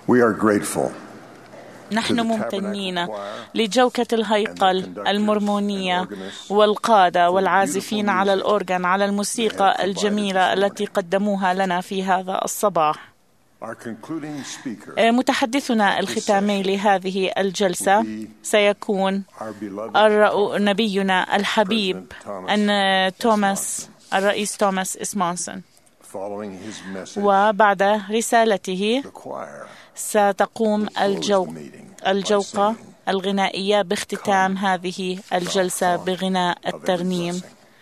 We are grateful نحن ممتنين لجوكة الهيكل المرمونية والقادة والعازفين على الأورغان على الموسيقى الجميلة التي قدموها لنا في هذا الصباح. متحدثنا الختامي لهذه الجلسة سيكون نبينا الحبيب أن توماس الرئيس توماس إسمونسون. وبعد رسالته ستقوم الجو الجوقة الغنائية باختتام هذه الجلسة بغناء الترنيم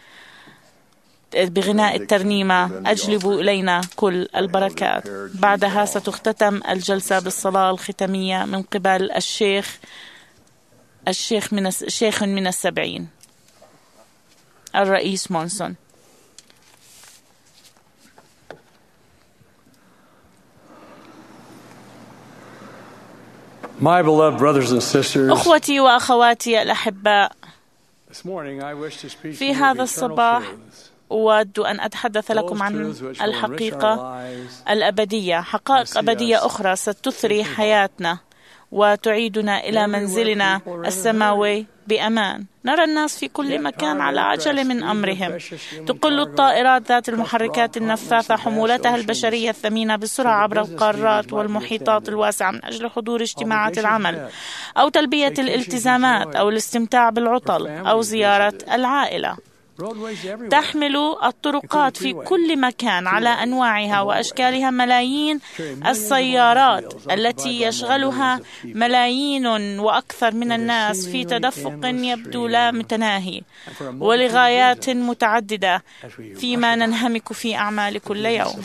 بغناء الترنيمة أجلبوا إلينا كل البركات. بعدها ستختتم الجلسة بالصلاة الختامية من قبل الشيخ الشيخ من الشيخ من السبعين الرئيس مونسون. My beloved brothers and sisters, أخوتي وأخواتي الأحباء، في هذا الصباح أود أن أتحدث لكم عن الحقيقة الأبدية، حقائق أبدية أخرى ستثري حياتنا وتعيدنا إلى منزلنا السماوي بأمان. نرى الناس في كل مكان على عجلة من أمرهم، تقل الطائرات ذات المحركات النفاثة حمولتها البشرية الثمينة بسرعة عبر القارات والمحيطات الواسعة من أجل حضور اجتماعات العمل أو تلبية الالتزامات أو الاستمتاع بالعطل أو زيارة العائلة. تحمل الطرقات في كل مكان على أنواعها وأشكالها ملايين السيارات التي يشغلها ملايين وأكثر من الناس في تدفق يبدو لا متناهي ولغايات متعددة فيما ننهمك في أعمال كل يوم.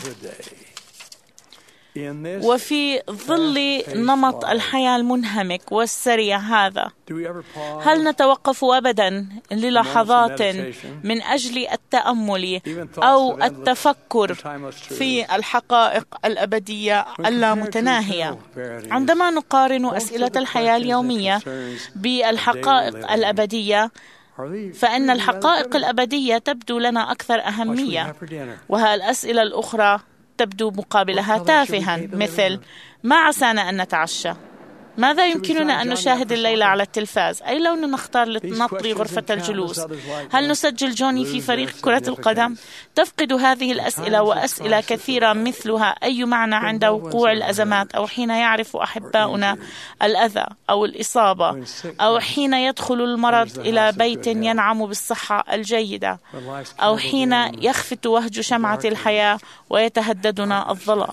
وفي ظل نمط الحياة المنهمك والسريع هذا، هل نتوقف أبدا للحظات من أجل التأمل أو التفكر في الحقائق الأبدية اللامتناهية؟ عندما نقارن أسئلة الحياة اليومية بالحقائق الأبدية، فإن الحقائق الأبدية تبدو لنا أكثر أهمية، وهالأسئلة الأخرى تبدو مقابلها تافها، مثل ما عسانا أن نتعشى، ماذا يمكننا أن نشاهد الليلة على التلفاز، أي لون نختار لنطري غرفة الجلوس، هل نسجل جوني في فريق كرة القدم؟ تفقد هذه الأسئلة وأسئلة كثيرة مثلها أي معنى عند وقوع الأزمات، أو حين يعرف أحباؤنا الأذى أو الإصابة، أو حين يدخل المرض إلى بيت ينعم بالصحة الجيدة، أو حين يخفت وهج شمعة الحياة ويتهددنا الظلام.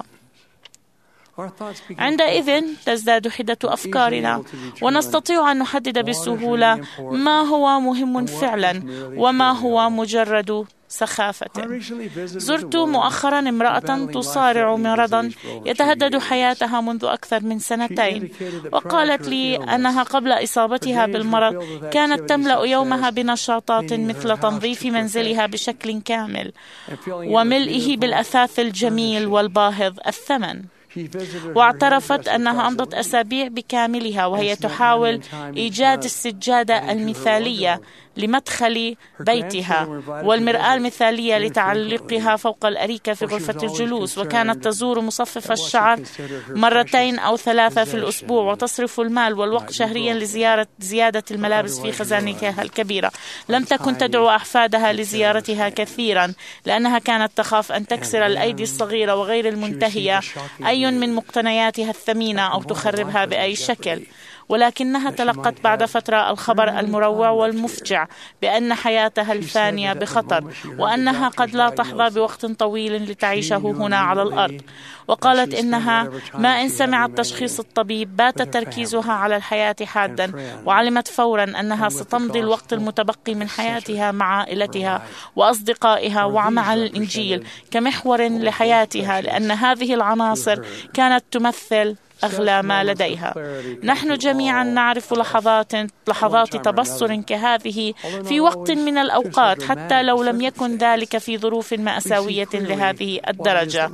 عندئذ تزداد حدة أفكارنا ونستطيع أن نحدد بسهولة ما هو مهم فعلا وما هو مجرد سخافة. زرت مؤخرا امرأة تصارع مرضا يتهدد حياتها منذ أكثر من سنتين، وقالت لي أنها قبل إصابتها بالمرض كانت تملأ يومها بنشاطات مثل تنظيف منزلها بشكل كامل وملئه بالأثاث الجميل والباهظ الثمن. واعترفت أنها أمضت أسابيع بكاملها وهي تحاول إيجاد السجادة المثالية لمدخل بيتها والمرآة المثالية لتعلقها فوق الأريكة في غرفة الجلوس، وكانت تزور مصفف الشعر مرتين أو ثلاثة في الأسبوع، وتصرف المال والوقت شهريا لزيارة زيادة الملابس في خزانتها الكبيرة. لم تكن تدعو أحفادها لزيارتها كثيرا لأنها كانت تخاف أن تكسر الأيدي الصغيرة وغير المنتهية أي من مقتنياتها الثمينة أو تخربها بأي شكل، ولكنها تلقت بعد فترة الخبر المروع والمفجع بأن حياتها الفانية بخطر، وأنها قد لا تحظى بوقت طويل لتعيشه هنا على الأرض. وقالت إنها ما إن سمعت تشخيص الطبيب بات تركيزها على الحياة حادا، وعلمت فورا أنها ستمضي الوقت المتبقي من حياتها مع عائلتها وأصدقائها ومع الإنجيل كمحور لحياتها، لأن هذه العناصر كانت تمثل أغلى ما لديها. نحن جميعا نعرف لحظات لحظات تبصر كهذه في وقت من الأوقات، حتى لو لم يكن ذلك في ظروف مأساوية لهذه الدرجة.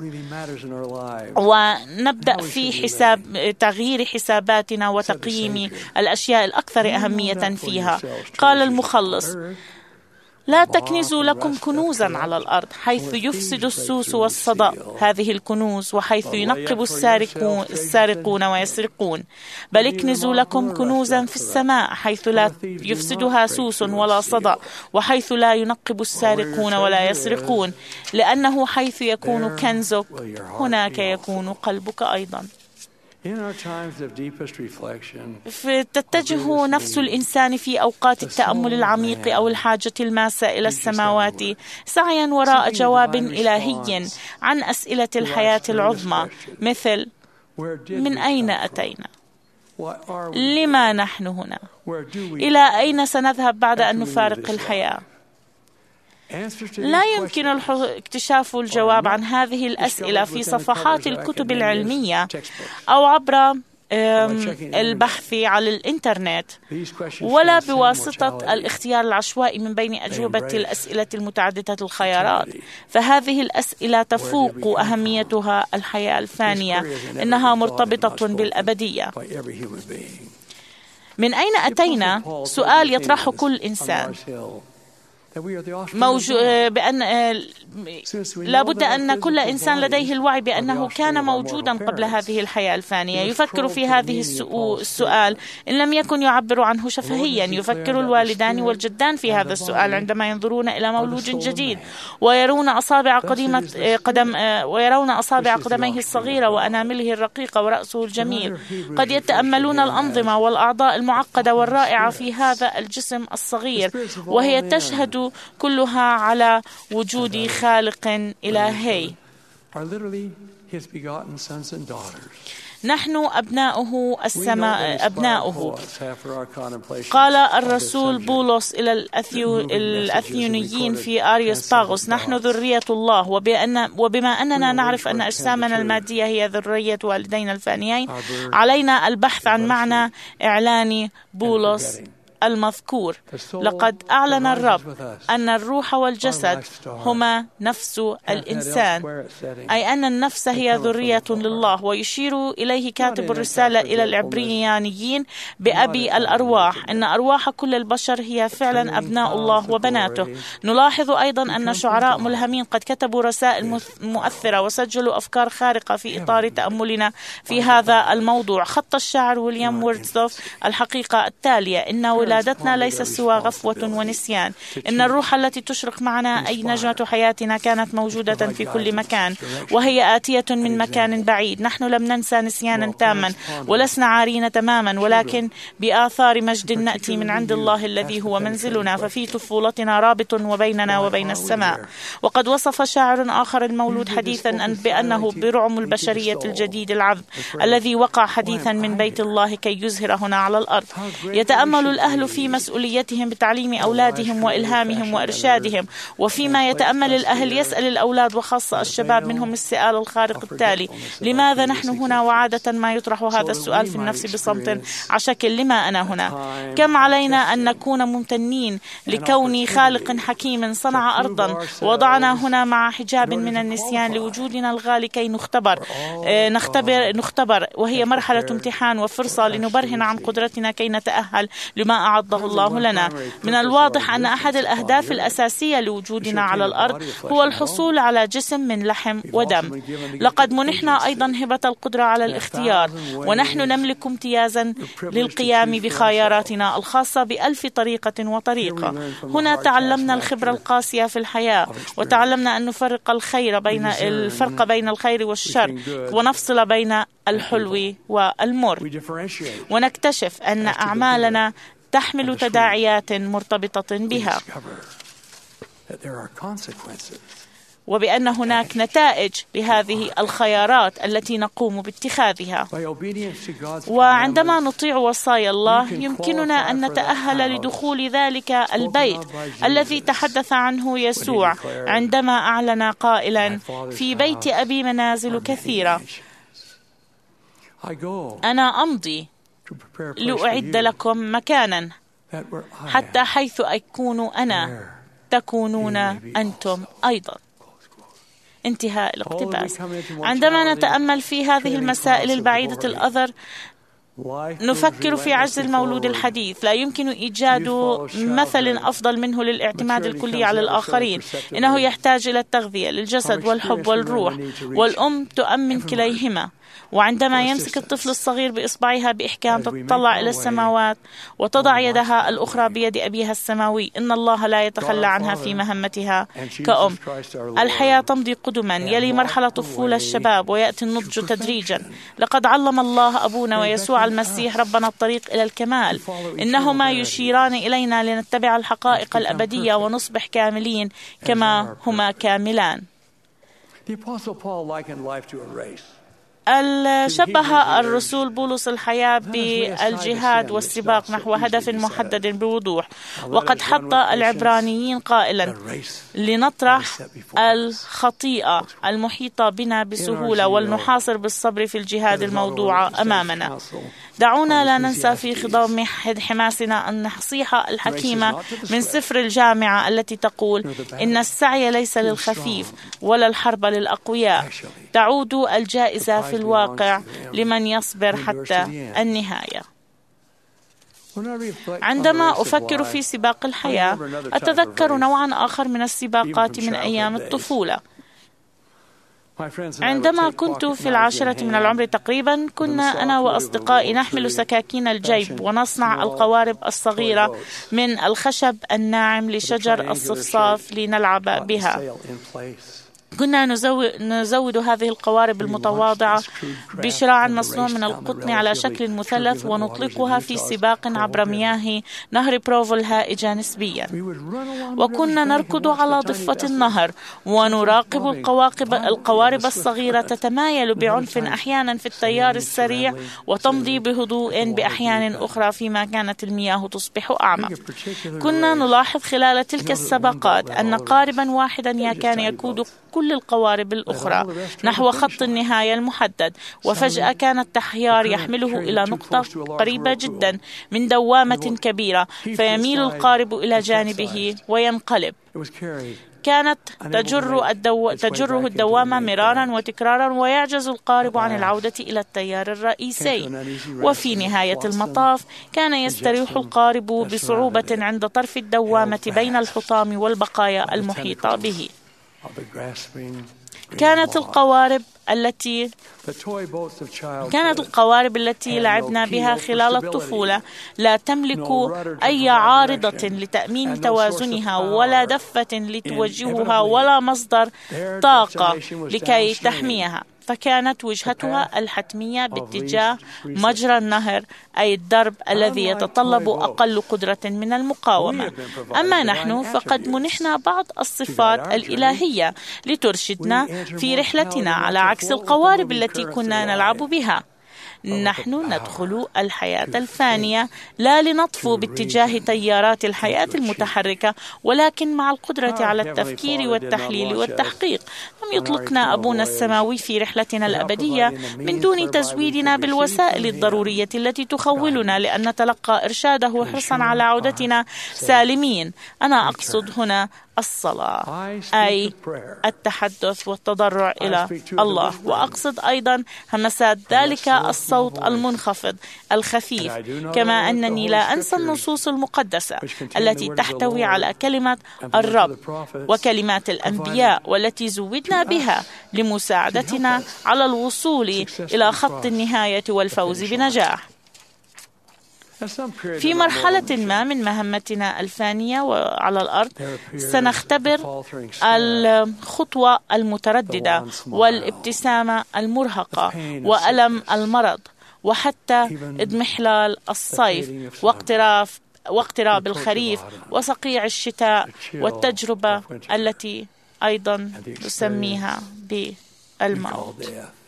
ونبدأ في حساب تغيير حساباتنا وتقييم الأشياء الأكثر أهمية فيها. قال المخلص: لا تكنزوا لكم كنوزا على الأرض حيث يفسد السوس والصدأ هذه الكنوز وحيث ينقب السارقون, السارقون ويسرقون، بل اكنزوا لكم كنوزا في السماء حيث لا يفسدها سوس ولا صدأ وحيث لا ينقب السارقون ولا يسرقون، لأنه حيث يكون كنزك هناك يكون قلبك أيضا. تتجه نفس الإنسان في أوقات التأمل العميق أو الحاجة الماسة إلى السماوات سعيا وراء جواب إلهي عن أسئلة الحياة العظمى، مثل: من أين أتينا؟ لما نحن هنا؟ إلى أين سنذهب بعد أن نفارق الحياة؟ لا يمكن اكتشاف الجواب عن هذه الأسئلة في صفحات الكتب العلمية أو عبر البحث على الإنترنت، ولا بواسطة الاختيار العشوائي من بين أجوبة الأسئلة المتعددة الخيارات. فهذه الأسئلة تفوق أهميتها الحياة الفانية، إنها مرتبطة بالأبدية. من أين أتينا؟ سؤال يطرحه كل إنسان، موجود بأن لابد أن كل إنسان لديه الوعي بأنه كان موجودا قبل هذه الحياة الفانية. يفكر في هذه السؤال إن لم يكن يعبر عنه شفهيا. يفكر الوالدان والجدان في هذا السؤال عندما ينظرون إلى مولود جديد ويرون أصابع قديمة قدم ويرون أصابع قدميه الصغيرة وأنامله الرقيقة ورأسه الجميل. قد يتأملون الأنظمة والأعضاء المعقدة والرائعة في هذا الجسم الصغير، وهي تشهد كلها على وجود خالق إلهي. نحن أبناؤه السماء أبناؤه. قال الرسول بولس إلى الأثيو الأثيونيين في آريوس باغوس: نحن ذرية الله، وبأن وبما أننا نعرف أن أجسامنا المادية هي ذرية والدينا الفانيين، علينا البحث عن معنى إعلان بولس المذكور. لقد أعلن الرب أن الروح والجسد هما نفس الإنسان، أي أن النفس هي ذرية لله. ويشير إليه كاتب الرسالة إلى العبرانيين بأبي الأرواح، أن أرواح كل البشر هي فعلا أبناء الله وبناته. نلاحظ أيضا أن شعراء ملهمين قد كتبوا رسائل مؤثرة وسجلوا أفكار خارقة في إطار تأملنا في هذا الموضوع. خط الشاعر ويليام وورdsworth الحقيقة التالية: إن ولادتنا ليست سوى غفوة ونسيان. إن الروح التي تشرق معنا أي نجمة حياتنا كانت موجودة في كل مكان، وهي آتية من مكان بعيد. نحن لم ننسى نسيانا تاما، ولسنا عارين تماما، ولكن بآثار مجد نأتي من عند الله الذي هو منزلنا. ففي طفولتنا رابط وبيننا وبين السماء. وقد وصف شاعر آخر المولود حديثا بأنه برعم البشرية الجديد العذب الذي وقع حديثا من بيت الله كي يزهر هنا على الأرض. يتأمل الأهل في مسؤوليتهم بتعليم أولادهم وإلهامهم وإرشادهم، وفيما يتأمل الأهل يسأل الأولاد وخاصة الشباب منهم السؤال الخارق التالي: لماذا نحن هنا؟ وعادة ما يطرح هذا السؤال في النفس بصمت عشكل: لما أنا هنا؟ كم علينا أن نكون ممتنين لكون خالق حكيم صنع أرضا وضعنا هنا مع حجاب من النسيان لوجودنا الغالي كي نختبر نختبر نختبر وهي مرحلة امتحان وفرصة لنبرهن عن قدرتنا كي نتأهل لما أعده الله لنا. من الواضح أن أحد الأهداف الأساسية لوجودنا على الأرض هو الحصول على جسم من لحم ودم. لقد منحنا أيضا هبة القدرة على الاختيار، ونحن نملك امتيازا للقيام بخياراتنا الخاصة بألف طريقة وطريقة. هنا تعلمنا الخبرة القاسية في الحياة، وتعلمنا أن نفرق الخير بين الفرق بين الخير والشر، ونفصل بين الحلو والمر، ونكتشف أن أعمالنا تحمل تداعيات مرتبطة بها، وبأن هناك نتائج لهذه الخيارات التي نقوم باتخاذها. وعندما نطيع وصايا الله يمكننا أن نتأهل لدخول ذلك البيت الذي تحدث عنه يسوع عندما أعلن قائلا: في بيت أبي منازل كثيرة، أنا أمضي لأعد لكم مكانا، حتى حيث أكون أنا تكونون أنتم أيضا. انتهاء الاقتباس. عندما نتأمل في هذه المسائل البعيدة الأثر نفكر في عجز المولود الحديث. لا يمكن إيجاد مثل أفضل منه للاعتماد الكلي على الآخرين. إنه يحتاج إلى التغذية للجسد والحب والروح، والأم تؤمن كليهما. وعندما يمسك الطفل الصغير بإصبعها بإحكام تتطلع إلى السماوات وتضع يدها الأخرى بيد أبيها السماوي، إن الله لا يتخلى عنها في مهمتها كأم. الحياة تمضي قدما، يلي مرحلة طفولة الشباب ويأتي النضج تدريجا. لقد علم الله أبونا ويسوع المسيح ربنا الطريق إلى الكمال. إنهما يشيران إلينا لنتبع الحقائق الأبدية ونصبح كاملين كما هما كاملان. شبه الرسول بولس الحياة بالجهاد والسباق نحو هدف محدد بوضوح، وقد حط العبرانيين قائلا: لنطرح الخطيئة المحيطة بنا بسهولة ولنحاصر بالصبر في الجهاد الموضوع أمامنا. دعونا لا ننسى في خضم حماسنا النصيحة الحكيمة من سفر الجامعة التي تقول: إن السعي ليس للخفيف ولا الحرب للأقوياء، تعود الجائزة في الواقع لمن يصبر حتى النهاية. عندما أفكر في سباق الحياة أتذكر نوعا آخر من السباقات من أيام الطفولة. عندما كنت في العاشرة من العمر تقريبا، كنا أنا وأصدقائي نحمل سكاكين الجيب ونصنع القوارب الصغيرة من الخشب الناعم لشجر الصفصاف لنلعب بها. كنا نزود هذه القوارب المتواضعة بشراع مصنوع من القطن على شكل مثلث ونطلقها في سباق عبر مياه نهر بروفو الهائجة نسبيا، وكنا نركض على ضفة النهر ونراقب القواقب القوارب الصغيرة تتمايل بعنف أحيانا في التيار السريع وتمضي بهدوء بأحيان أخرى فيما كانت المياه تصبح أعمق. كنا نلاحظ خلال تلك السباقات أن قاربا واحدا كان يقود كل القوارب الأخرى نحو خط النهاية المحدد، وفجأة كان التحيار يحمله إلى نقطة قريبة جدا من دوامة كبيرة، فيميل القارب إلى جانبه وينقلب. كانت تجر الدو... تجره الدوامة مرارا وتكرارا، ويعجز القارب عن العودة إلى التيار الرئيسي. وفي نهاية المطاف كان يستريح القارب بصعوبة عند طرف الدوامة بين الحطام والبقايا المحيطة به. كانت القوارب التي كانت القوارب التي لعبنا بها خلال الطفولة لا تملك أي عارضة لتأمين توازنها ولا دفة لتوجهها ولا مصدر طاقة لكي تحميها، فكانت وجهتها الحتمية باتجاه مجرى النهر، أي الدرب الذي يتطلب أقل قدرة من المقاومة. أما نحن فقد منحنا بعض الصفات الإلهية لترشدنا في رحلتنا، على عكس القوارب التي كنا نلعب بها. نحن ندخل الحياة الفانية لا لنطفو باتجاه تيارات الحياة المتحركة، ولكن مع القدرة على التفكير والتحليل والتحقيق. لم يطلقنا أبونا السماوي في رحلتنا الأبدية من دون تزويدنا بالوسائل الضرورية التي تخولنا لأن نتلقى إرشاده حرصا على عودتنا سالمين. أنا أقصد هنا الصلاة، أي التحدث والتضرع إلى الله، وأقصد أيضا همسات ذلك الصوت المنخفض الخفيف، كما أنني لا أنسى النصوص المقدسة التي تحتوي على كلمة الرب وكلمات الأنبياء، والتي زودنا بها لمساعدتنا على الوصول إلى خط النهاية والفوز بنجاح. في مرحلة ما من مهمتنا الفانية وعلى الأرض سنختبر الخطوة المترددة والابتسامة المرهقة وألم المرض وحتى اضمحلال الصيف واقتراب واقتراب الخريف وصقيع الشتاء، والتجربة التي أيضا نسميها بالموت.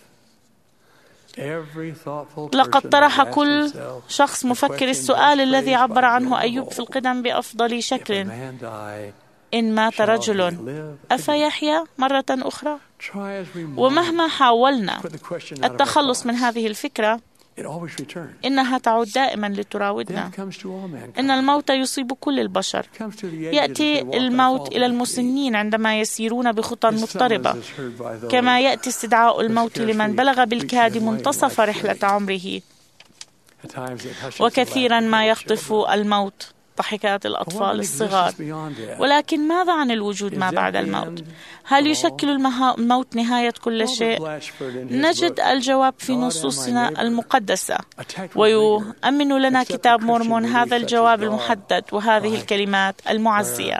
لقد طرح كل شخص مفكر السؤال الذي عبر عنه أيوب في القدم بأفضل شكل: إن مات رجل أفيحيا مرة أخرى؟ ومهما حاولنا التخلص من هذه الفكرة إنها تعود دائما لتراودنا. إن الموت يصيب كل البشر. يأتي الموت إلى المسنين عندما يسيرون بخطى مضطربة، كما يأتي استدعاء الموت لمن بلغ بالكاد منتصف رحلة عمره. وكثيرا ما يخطف الموت ضحكات الأطفال الصغار. ولكن ماذا عن الوجود ما بعد الموت؟ هل يشكل الموت نهاية كل شيء؟ نجد الجواب في نصوصنا المقدسة، ويؤمن لنا كتاب مورمون هذا الجواب المحدد وهذه الكلمات المعزية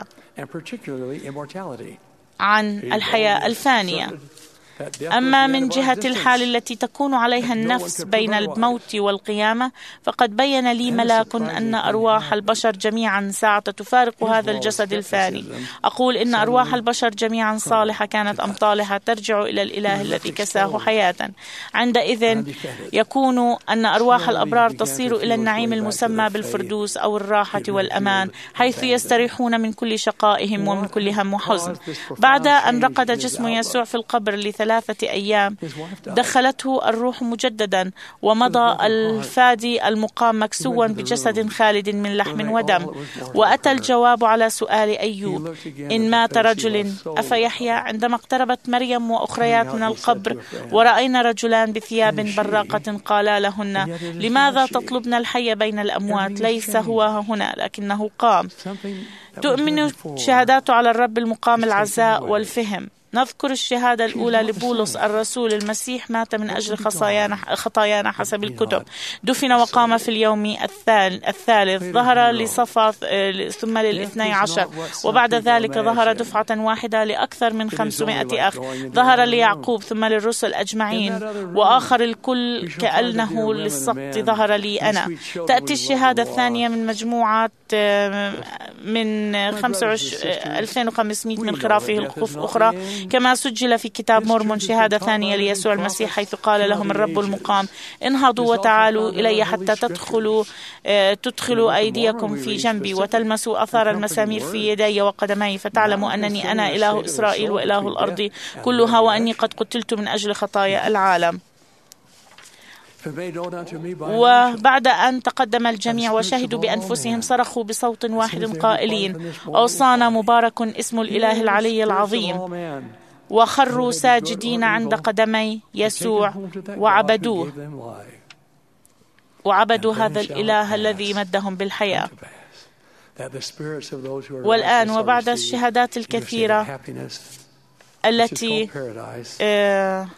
عن الحياة الفانية. أما من جهة الحال التي تكون عليها النفس بين الموت والقيامة، فقد بين لي ملاك أن أرواح البشر جميعا ساعة تفارق هذا الجسد الفاني. أقول إن أرواح البشر جميعا صالحة كانت أم طالحة ترجع إلى الإله الذي كساه حياة. عندئذ يكون أن أرواح الأبرار تصير إلى النعيم المسمى بالفردوس أو الراحة والأمان، حيث يستريحون من كل شقائهم ومن كل هم وحزن. بعد أن رقد جسم يسوع في القبر لثلاثة ثلاثة أيام، دخلته الروح مجددا، ومضى الفادي المقام مكسوا بجسد خالد من لحم ودم. وأتى الجواب على سؤال أيوب: إن مات رجل أفيحيا؟ عندما اقتربت مريم وأخريات من القبر ورأينا رجلان بثياب براقة قالا لهن: لماذا تطلبن الحي بين الأموات؟ ليس هو هنا لكنه قام. تؤمن شهادات على الرب المقام العزاء والفهم. نذكر الشهادة الأولى لبولس الرسول: المسيح مات من أجل خطايانا خطايانا حسب الكتب، دفن وقام في اليوم الثالث، ظهر لصفا ثم للاثني عشر، وبعد ذلك ظهر دفعة واحدة لأكثر من خمسمائة أخ، ظهر ليعقوب ثم للرسل أجمعين، وآخر الكل كأنه للسقط ظهر لي أنا. تأتي الشهادة الثانية من مجموعة من ألفين وخمسمائة من خرافه الخف أخرى، كما سجل في كتاب مورمون شهادة ثانية ليسوع المسيح، حيث قال لهم الرب المقام: انهضوا وتعالوا إلي حتى تدخلوا تدخلوا أيديكم في جنبي وتلمسوا أثار المسامير في يدي وقدمي، فتعلموا أنني أنا إله إسرائيل وإله الأرض كلها، وأني قد قتلت من أجل خطايا العالم. وبعد أن تقدم الجميع وشهدوا بأنفسهم، صرخوا بصوت واحد قائلين: أوصانا مبارك اسم الإله العلي العظيم، وخروا ساجدين عند قدمي يسوع وعبدوه وعبدوا هذا الإله الذي مدهم بالحياة. والآن وبعد الشهادات الكثيرة التي آه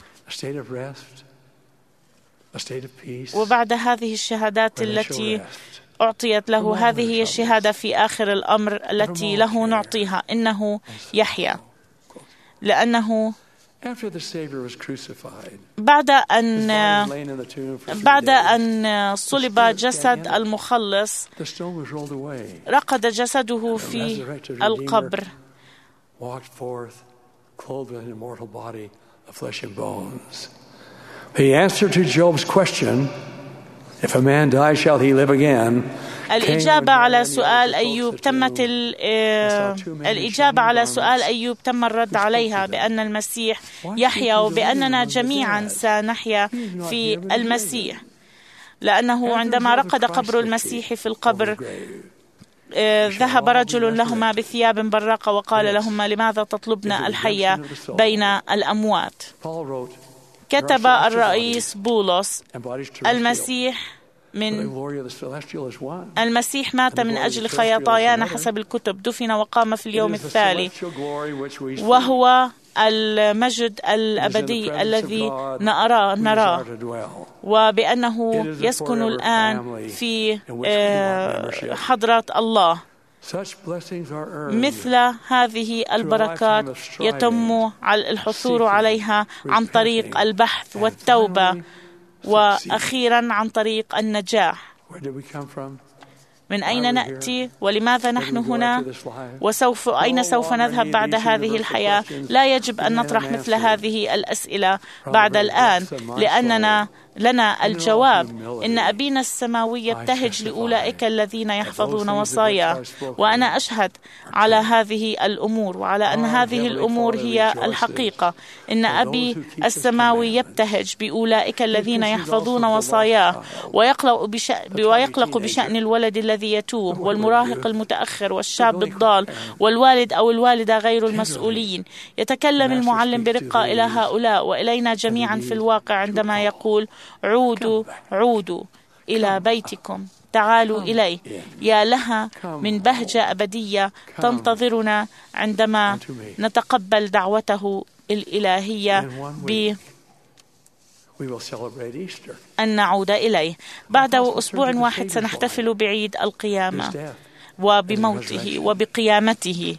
وبعد هذه الشهادات التي أعطيت له، هذه هي الشهادة في آخر الأمر التي له نعطيها: إنه يحيى. لأنه بعد أن بعد أن صلب جسد المخلص، رقد جسده في القبر، The answer to Job's question, if a man die, shall he live again? الإجابة على سؤال أيوب تمت الإجابة على سؤال أيوب تم الرد عليها بأن المسيح يحيى، وبأننا جميعا سنحيا في المسيح، لأنه عندما رقد قبر المسيح في القبر، ذهب رجل لهما بثياب براقة وقال لهما: لماذا تطلبن الحي بين الأموات؟ كتب الرئيس بولس: المسيح من المسيح مات من أجل خطايانا حسب الكتب، دفن وقام في اليوم الثالث، وهو المجد الأبدي الذي نراه نراه وبأنه يسكن الآن في حضرة الله. مثل هذه البركات يتم الحصول عليها عن طريق البحث والتوبة، وأخيرا عن طريق النجاح. من أين نأتي ولماذا نحن هنا وسوف أين سوف نذهب بعد هذه الحياة؟ لا يجب أن نطرح مثل هذه الأسئلة بعد الآن، لأننا لنا الجواب: إن أبينا السماوي يبتهج لأولئك الذين يحفظون وصاياه. وأنا أشهد على هذه الأمور وعلى أن هذه الأمور هي الحقيقة. إن أبي السماوي يبتهج بأولئك الذين يحفظون وصاياه، ويقلق بشأن, ويقلق بشأن الولد الذي يتوه والمراهق المتأخر والشاب الضال والوالد أو الوالدة غير المسؤولين. يتكلم المعلم برقة إلى هؤلاء وإلينا جميعا في الواقع عندما يقول: عودوا عودوا إلى بيتكم، تعالوا إليه. يا لها من بهجة أبدية تنتظرنا عندما نتقبل دعوته الإلهية بأن نعود إليه. بعد أسبوع واحد سنحتفل بعيد القيامة وبموته وبقيامته،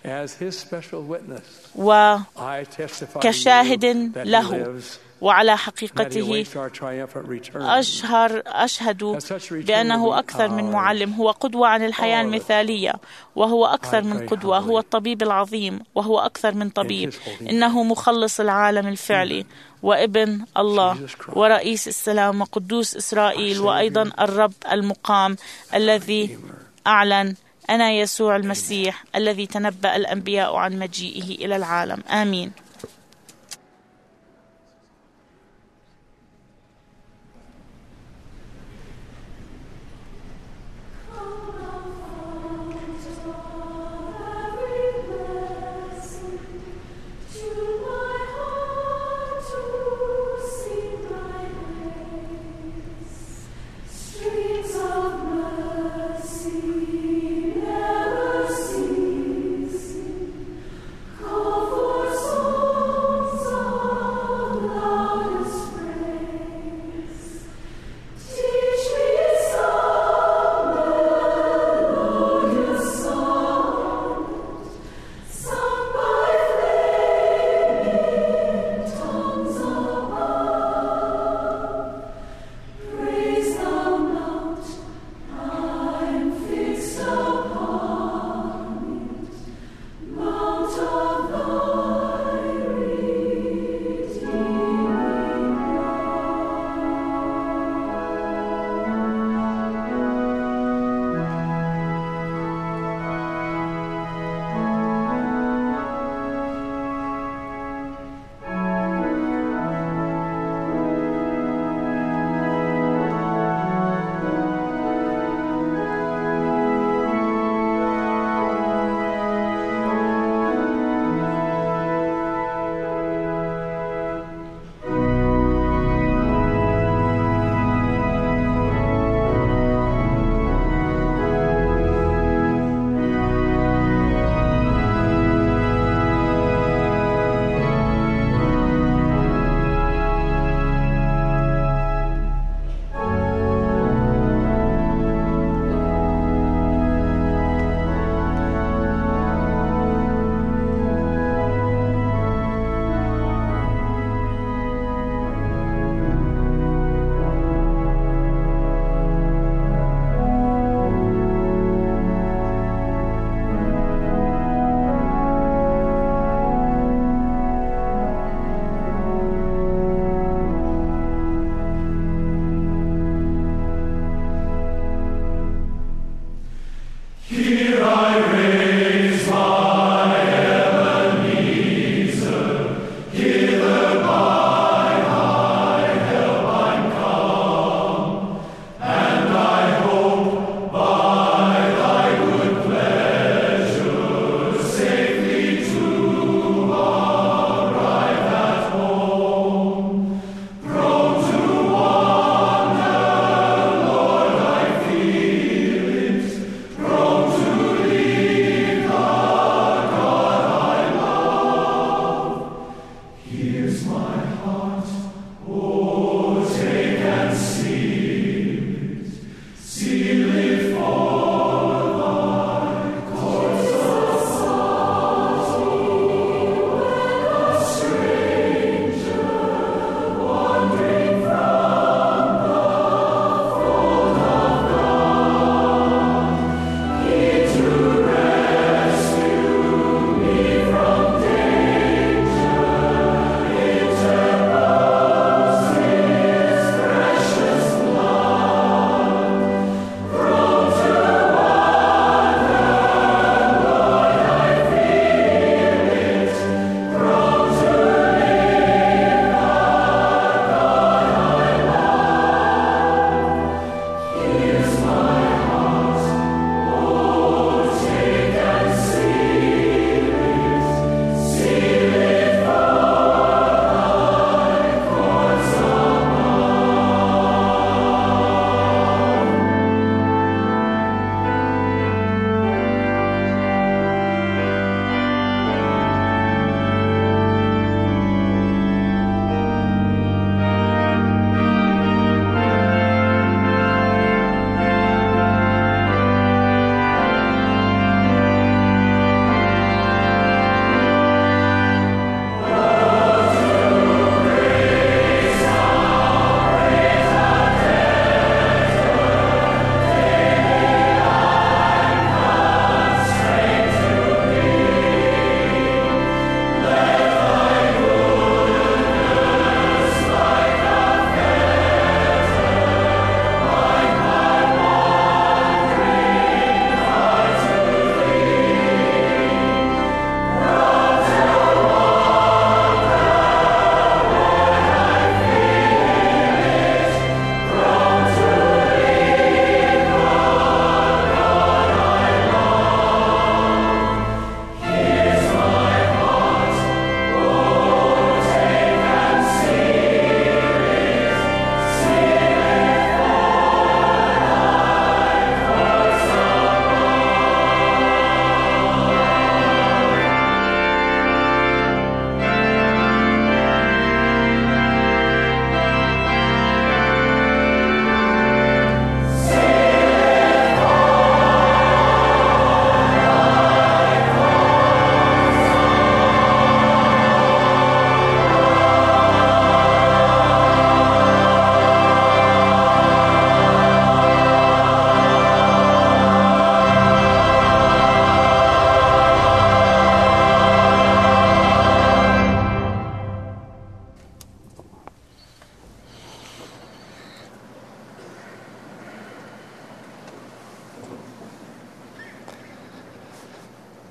وكشاهد له وعلى حقيقته أشهر أشهد بأنه أكثر من معلم، هو قدوة عن الحياة المثالية، وهو أكثر من قدوة، هو الطبيب العظيم، وهو أكثر من طبيب، إنه مخلص العالم الفعلي وابن الله ورئيس السلام وقدوس إسرائيل، وأيضا الرب المقام الذي أعلن أنا يسوع المسيح الذي تنبأ الأنبياء عن مجيئه إلى العالم. آمين. Call for soul.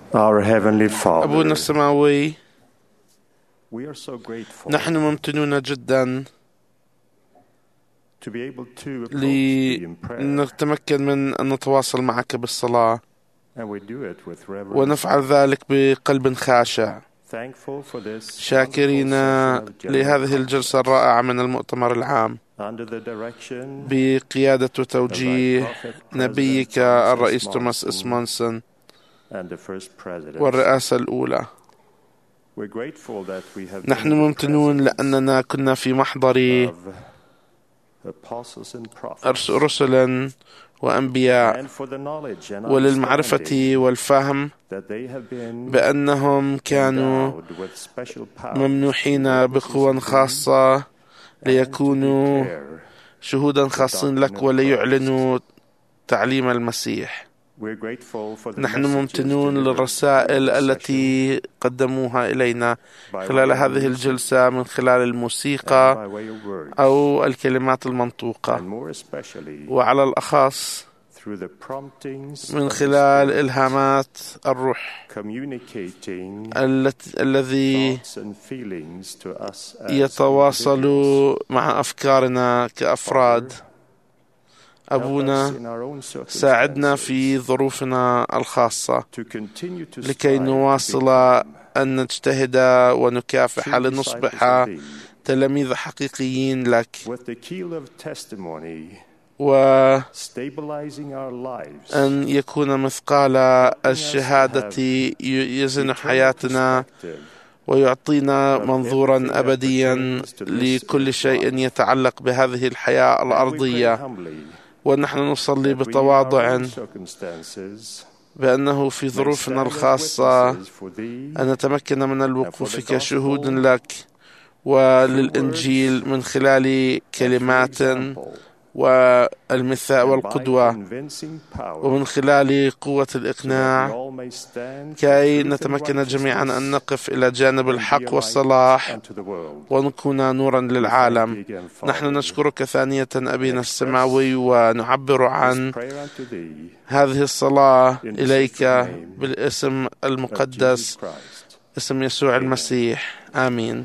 Our Heavenly أبونا Father, السماوي، we are so grateful نحن ممتنون جدا to be able to approach thee in prayer, لنتمكن من أن نتواصل معك بالصلاة، and we do it with reverence. ونفعل ذلك بقلب خاشع، Thankful for this شاكرين wonderful session of general لهذه الجلسة الرائعة من المؤتمر العام under the direction بقيادة وتوجيه نبيك الرئيس توماس إسمونسون and the first president. والرئاسة الأولى. We're grateful that we have نحن been ممتنون present لأننا كنا في محضر of apostles and prophets, رسلا وأنبياء، and for the knowledge and وللمعرفة understanding والفهم that they have been بأنهم كانوا endowed with special powers ممنوحين to بقوى خاصة ليكونوا declare. شهودا خاصين لك وليعلنوا تعليم المسيح. We're grateful for the نحن messages ممتنون delivered للرسائل during the التي قدموها إلينا by خلال way of هذه music الجلسة من خلال and الموسيقى by way of words, أو الكلمات and المنطوقة، more especially وعلى الأخص through the promptings من of the خلال Spirit, إلهامات الروح communicating التي الذي thoughts and feelings to us as يتواصل individuals. مع أفكارنا كأفراد. Help us أبونا، in our own ساعدنا circumstances في ظروفنا الخاصة to continue to لكي strive to نواصل become أن نجتهد ونكافح true لنصبح disciples of thee, تلاميذ حقيقيين لك، with the keel of testimony وأن stabilizing our lives, يكون مثقال الشهادة يزن حياتنا ويعطينا منظورا أبديا لكل شيء يتعلق بهذه الحياة الأرضية. ونحن نصلي بتواضع بأنه في ظروفنا الخاصة أن نتمكن من الوقوف كشهود لك وللإنجيل من خلال كلمات والمثال والقدوة، ومن خلال قوة الإقناع، كي نتمكن جميعا أن نقف إلى جانب الحق والصلاح ونكون نورا للعالم. نحن نشكرك ثانية أبينا السماوي، ونعبر عن هذه الصلاة إليك بالاسم المقدس، اسم يسوع المسيح، آمين.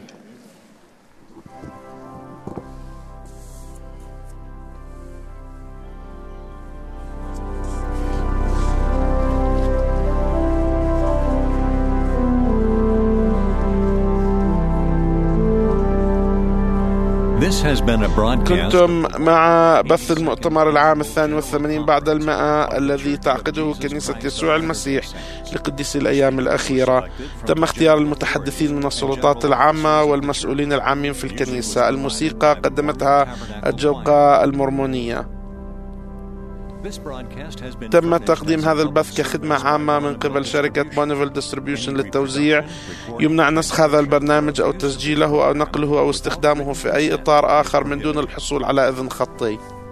This has been a broadcast. كنتم مع بث المؤتمر العام الثاني والثمانين بعد المئة الذي تعقده كنيسة يسوع المسيح لقديس الأيام الأخيرة. تم اختيار المتحدثين من السلطات العامة والمسؤولين العامين في الكنيسة. الموسيقى قدمتها الجوقة المورمونية. تم تقديم هذا البث كخدمة عامة من قبل شركة بونيفيل ديستريبيوشن للتوزيع. يمنع نسخ هذا البرنامج أو تسجيله أو نقله أو استخدامه في أي إطار آخر من دون الحصول على إذن خطي.